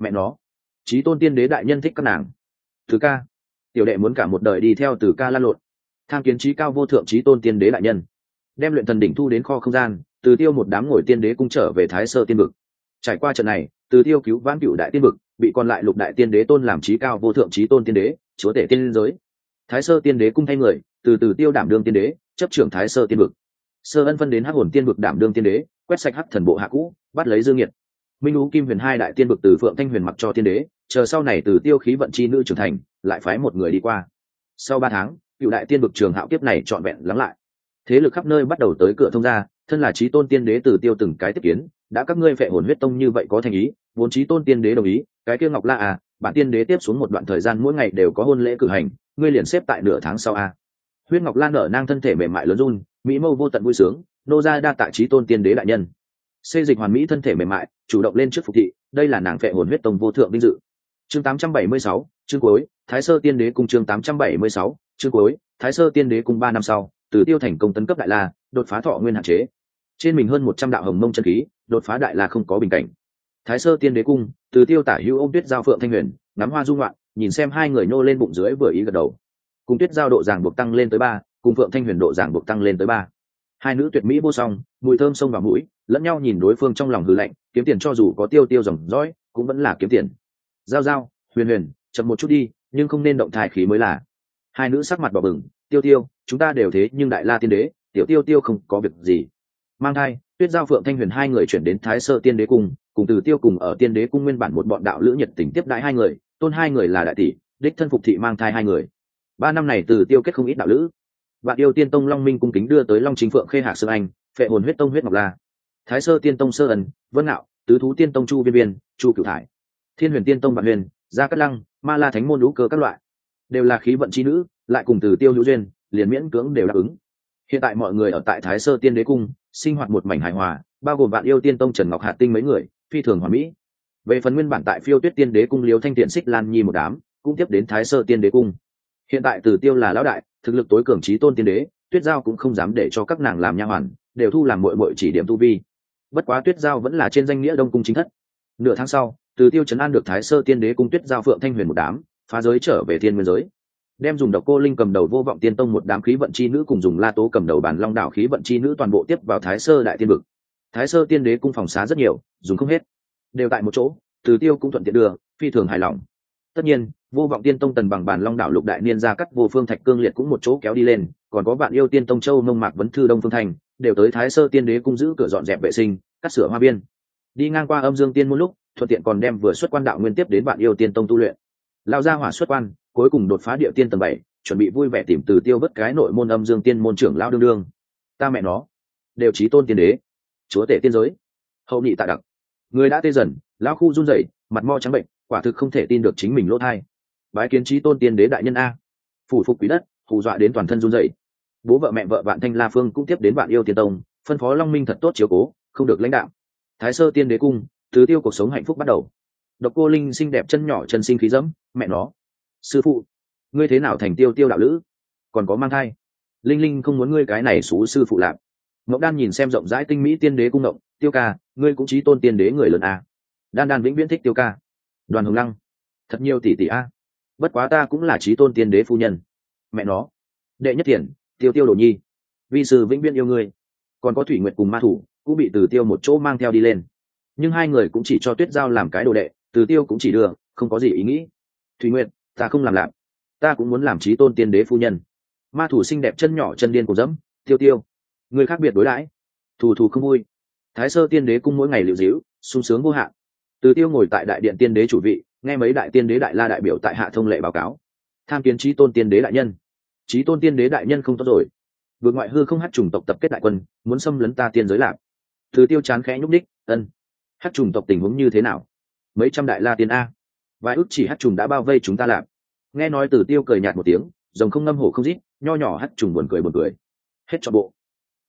Mẹ nó, chí tôn tiên đế đại nhân thích các nàng. Từ ca, tiểu đệ muốn cả một đời đi theo từ ca lan lộn. Tham kiến chí cao vô thượng chí tôn tiên đế đại nhân. Đem luyện thần đỉnh thu đến kho không gian, Từ Tiêu một đám ngồi tiên đế cung trở về Thái Sơ tiên vực. Trải qua trận này, Từ Tiêu cứu vãn cựu đại tiên vực, bị còn lại lục đại tiên đế tôn làm chí cao vô thượng chí tôn tiên đế, chúa tể tiên giới. Thái Sơ tiên đế cung thay người, từ Từ Tiêu đảm đương tiên đế, chấp trưởng Thái Sơ tiên vực. Sơ Ân phân đến Hắc Hồn tiên vực đảm đương tiên đế, quét sạch hắc thần bộ hạ cũ, bắt lấy Dương Nghiệt. Minh Ú Kim Huyền hai đại tiên vực từ Phượng Thanh Huyền mặc cho tiên đế, chờ sau này Từ Tiêu khí vận chi nữ trưởng thành, lại phái một người đi qua. Sau ba tháng, cựu đại tiên vực trường hạo kiếp này trọn vẹn lắng lại. Thế lực khắp nơi bắt đầu tới cửa thông ra, thân là chí tôn tiên đế Từ Tiêu từng cái tiếp kiến, đã các ngươi phệ hồn huyết tông như vậy có thành ý, vốn chí tôn tiên đế đồng ý, cái kia Ngọc La à, bản tiên đế tiếp xuống một đoạn thời gian mỗi ngày đều có hôn lễ cử hành, ngươi liền xếp tại nửa tháng sau a. Huyết Ngọc Lan nở nang thân thể mềm mại lớn run, mỹ mâu vô tận vui sướng, nô gia đa tạ chí tôn tiên đế đại nhân. Xê Dịch hoàn mỹ thân thể mềm mại, chủ động lên trước phục thị, đây là nàng phệ hồn huyết tông vô thượng vinh dự. Chương tám trăm bảy mươi sáu, chương cuối, Thái Sơ tiên đế cung chương tám trăm bảy mươi sáu, chương cuối, Thái Sơ tiên đế cung ba năm sau, Từ Tiêu thành công tấn cấp đại la, đột phá thọ nguyên hạn chế. Trên mình hơn một trăm đạo hồng mông chân khí, đột phá đại la không có bình cảnh. Thái Sơ tiên đế cung, Từ Tiêu tả hữu ôm Tuyết Giao Phượng Thanh Huyền, ngắm hoa dung loạn, nhìn xem hai người nô lên bụng dưới vừa ý gật đầu. Cùng Tuyết Giao độ giảng buộc tăng lên tới ba, cùng Phượng Thanh Huyền độ giảng buộc tăng lên tới ba. Hai nữ tuyệt mỹ vô song, mùi thơm xông vào mũi, lẫn nhau nhìn đối phương trong lòng hừ lạnh, kiếm tiền cho dù có tiêu tiêu dòng dõi, cũng vẫn là kiếm tiền. Giao Giao, Huyền Huyền, chậm một chút đi, nhưng không nên động thai khí mới là. Hai nữ sắc mặt đỏ bừng, Tiêu Tiêu, chúng ta đều thế nhưng đại la tiên đế, tiểu Tiêu Tiêu không có việc gì. Mang thai, Tuyết Giao Phượng Thanh Huyền hai người chuyển đến Thái Sơ tiên đế cung, cùng Từ Tiêu cùng ở tiên đế cung nguyên bản một bọn đạo lữ nhiệt tình tiếp đãi hai người, tôn hai người là đại tỷ, đích thân phục thị mang thai hai người. Ba năm này Từ Tiêu kết không ít đạo lữ. Vạn Yêu Tiên Tông Long Minh cung kính đưa tới Long Chính Phượng Khê Hạ Sương Anh, Phệ Hồn Huyết Tông Huyết Ngọc La, Thái Sơ Tiên Tông Sơ Ẩn, Vân Nạo, Tứ Thú Tiên Tông Chu Viên Viên, Chu Cửu Thải, Thiên Huyền Tiên Tông Vạn Huyền, Gia Cát Lăng, Ma La Thánh môn lũ cơ các loại, đều là khí vận chi nữ, lại cùng Từ Tiêu hữu duyên, liền miễn cưỡng đều đáp ứng. Hiện tại mọi người ở tại Thái Sơ Tiên Đế cung, sinh hoạt một mảnh hài hòa, bao gồm Vạn Yêu Tiên Tông Trần Ngọc Hạt Tinh mấy người, phi thường hoàn mỹ. Về phần nguyên bản tại Phiêu Tuyết Tiên Đế cung Liêu Thanh Tiện Xích Lan Nhi một đám, cũng tiếp đến Thái Sơ Tiên Đế cung. Hiện tại Từ Tiêu là lão đại, thực lực tối cường chí tôn tiên đế, Tuyết Giao cũng không dám để cho các nàng làm nha hoàn, đều thu làm muội muội chỉ điểm tu vi. Bất quá Tuyết Giao vẫn là trên danh nghĩa Đông cung chính thất. Nửa tháng sau, Từ Tiêu trấn an được Thái Sơ Tiên Đế cung Tuyết Giao Phượng Thanh Huyền một đám, phá giới trở về thiên nguyên giới. Đem dùng Độc Cô Linh cầm đầu Vô Vọng Tiên Tông một đám khí vận chi nữ cùng dùng La Tố cầm đầu Bàn Long đảo khí vận chi nữ toàn bộ tiếp vào Thái Sơ đại tiên vực. Thái Sơ Tiên Đế cung phòng xá rất nhiều, dùng không hết, đều tại một chỗ, Từ Tiêu cũng thuận tiện đưa, phi thường hài lòng. Tất nhiên, Vô Vọng Tiên Tông tần bằng Bàn Long đảo lục đại niên gia cắt Vô Phương Thạch Cương Liệt cũng một chỗ kéo đi lên, còn có Vạn Yêu Tiên Tông Châu Mông Mạc Vấn Thư Đông Phương Thành, đều tới Thái Sơ Tiên Đế cung giữ cửa dọn dẹp vệ sinh, cắt sửa hoa biên. Đi ngang qua Âm Dương Tiên môn lúc, thuận tiện còn đem vừa xuất quan đạo nguyên tiếp đến Vạn Yêu Tiên Tông tu luyện. Lao ra hỏa xuất quan, cuối cùng đột phá địa tiên tầng bảy, chuẩn bị vui vẻ tìm Từ Tiêu bất cái nội môn Âm Dương Tiên môn trưởng lao đương đương. Ta mẹ nó, đều chí tôn tiên đế, chúa tể tiên giới, hậu nhị tạ đặc. Người đã tê dần, lão khu run rẩy, mặt mo trắng bệnh, quả thực không thể tin được chính mình lỗ thai. Bái kiến chí tôn tiên đế đại nhân a. Phủ phục quý đất, hù dọa đến toàn thân run rẩy. Bố vợ mẹ vợ Vạn Thanh La Phương cũng tiếp đến Vạn Yêu Tiên Tông, phân phó Long Minh thật tốt chiếu cố, không được lãnh đạo. Thái Sơ Tiên Đế cung, Từ Tiêu cuộc sống hạnh phúc bắt đầu. Độc Cô Linh xinh đẹp chân nhỏ chân sinh khí dẫm, mẹ nó. Sư phụ, ngươi thế nào thành Tiêu Tiêu đạo lữ, còn có mang thai? Linh Linh không muốn ngươi cái này xú sư phụ làm. Ngọc Đan nhìn xem rộng rãi tinh mỹ tiên đế cung ngộng, Tiêu ca, ngươi cũng chí tôn tiên đế người lớn a. Đan Đan vĩnh viễn thích Tiêu ca. Đoàn Hồng Lăng, thật nhiều tỷ tỷ a. Bất quá ta cũng là chí tôn tiên đế phu nhân. Mẹ nó. Đệ nhất thiền, Tiêu Tiêu đồ nhi, vi sư vĩnh viễn yêu ngươi. Còn có Thủy Nguyệt cùng Ma Thủ cũng bị Từ Tiêu một chỗ mang theo đi lên, nhưng hai người cũng chỉ cho Tuyết Giao làm cái đồ đệ, Từ Tiêu cũng chỉ đưa, không có gì ý nghĩ. Thủy Nguyệt, ta không làm làm, ta cũng muốn làm chí tôn tiên đế phu nhân. Ma Thủ xinh đẹp chân nhỏ chân điên cùng dẫm, Tiêu Tiêu, người khác biệt đối đãi, thù thù không vui. Thái Sơ Tiên Đế cung mỗi ngày liễu díu, sung sướng vô hạn. Từ Tiêu ngồi tại đại điện tiên đế chủ vị, nghe mấy đại tiên đế đại la đại biểu tại hạ thông lệ báo cáo, tham kiến chí tôn tiên đế đại nhân. Chí tôn tiên đế đại nhân không tốt rồi, vượt ngoại hư không hắc trùng tộc tập kết đại quân, muốn xâm lấn ta tiên giới lạc. Từ Tiêu chán khẽ nhúc đích, ân, hắc trùng tộc tình huống như thế nào? Mấy trăm đại la tiên a, vài ước chỉ hắc trùng đã bao vây chúng ta lạc. Nghe nói Từ Tiêu cười nhạt một tiếng, rồng không ngâm hổ không rít, nho nhỏ hắc trùng buồn cười buồn cười. Hết cho bộ.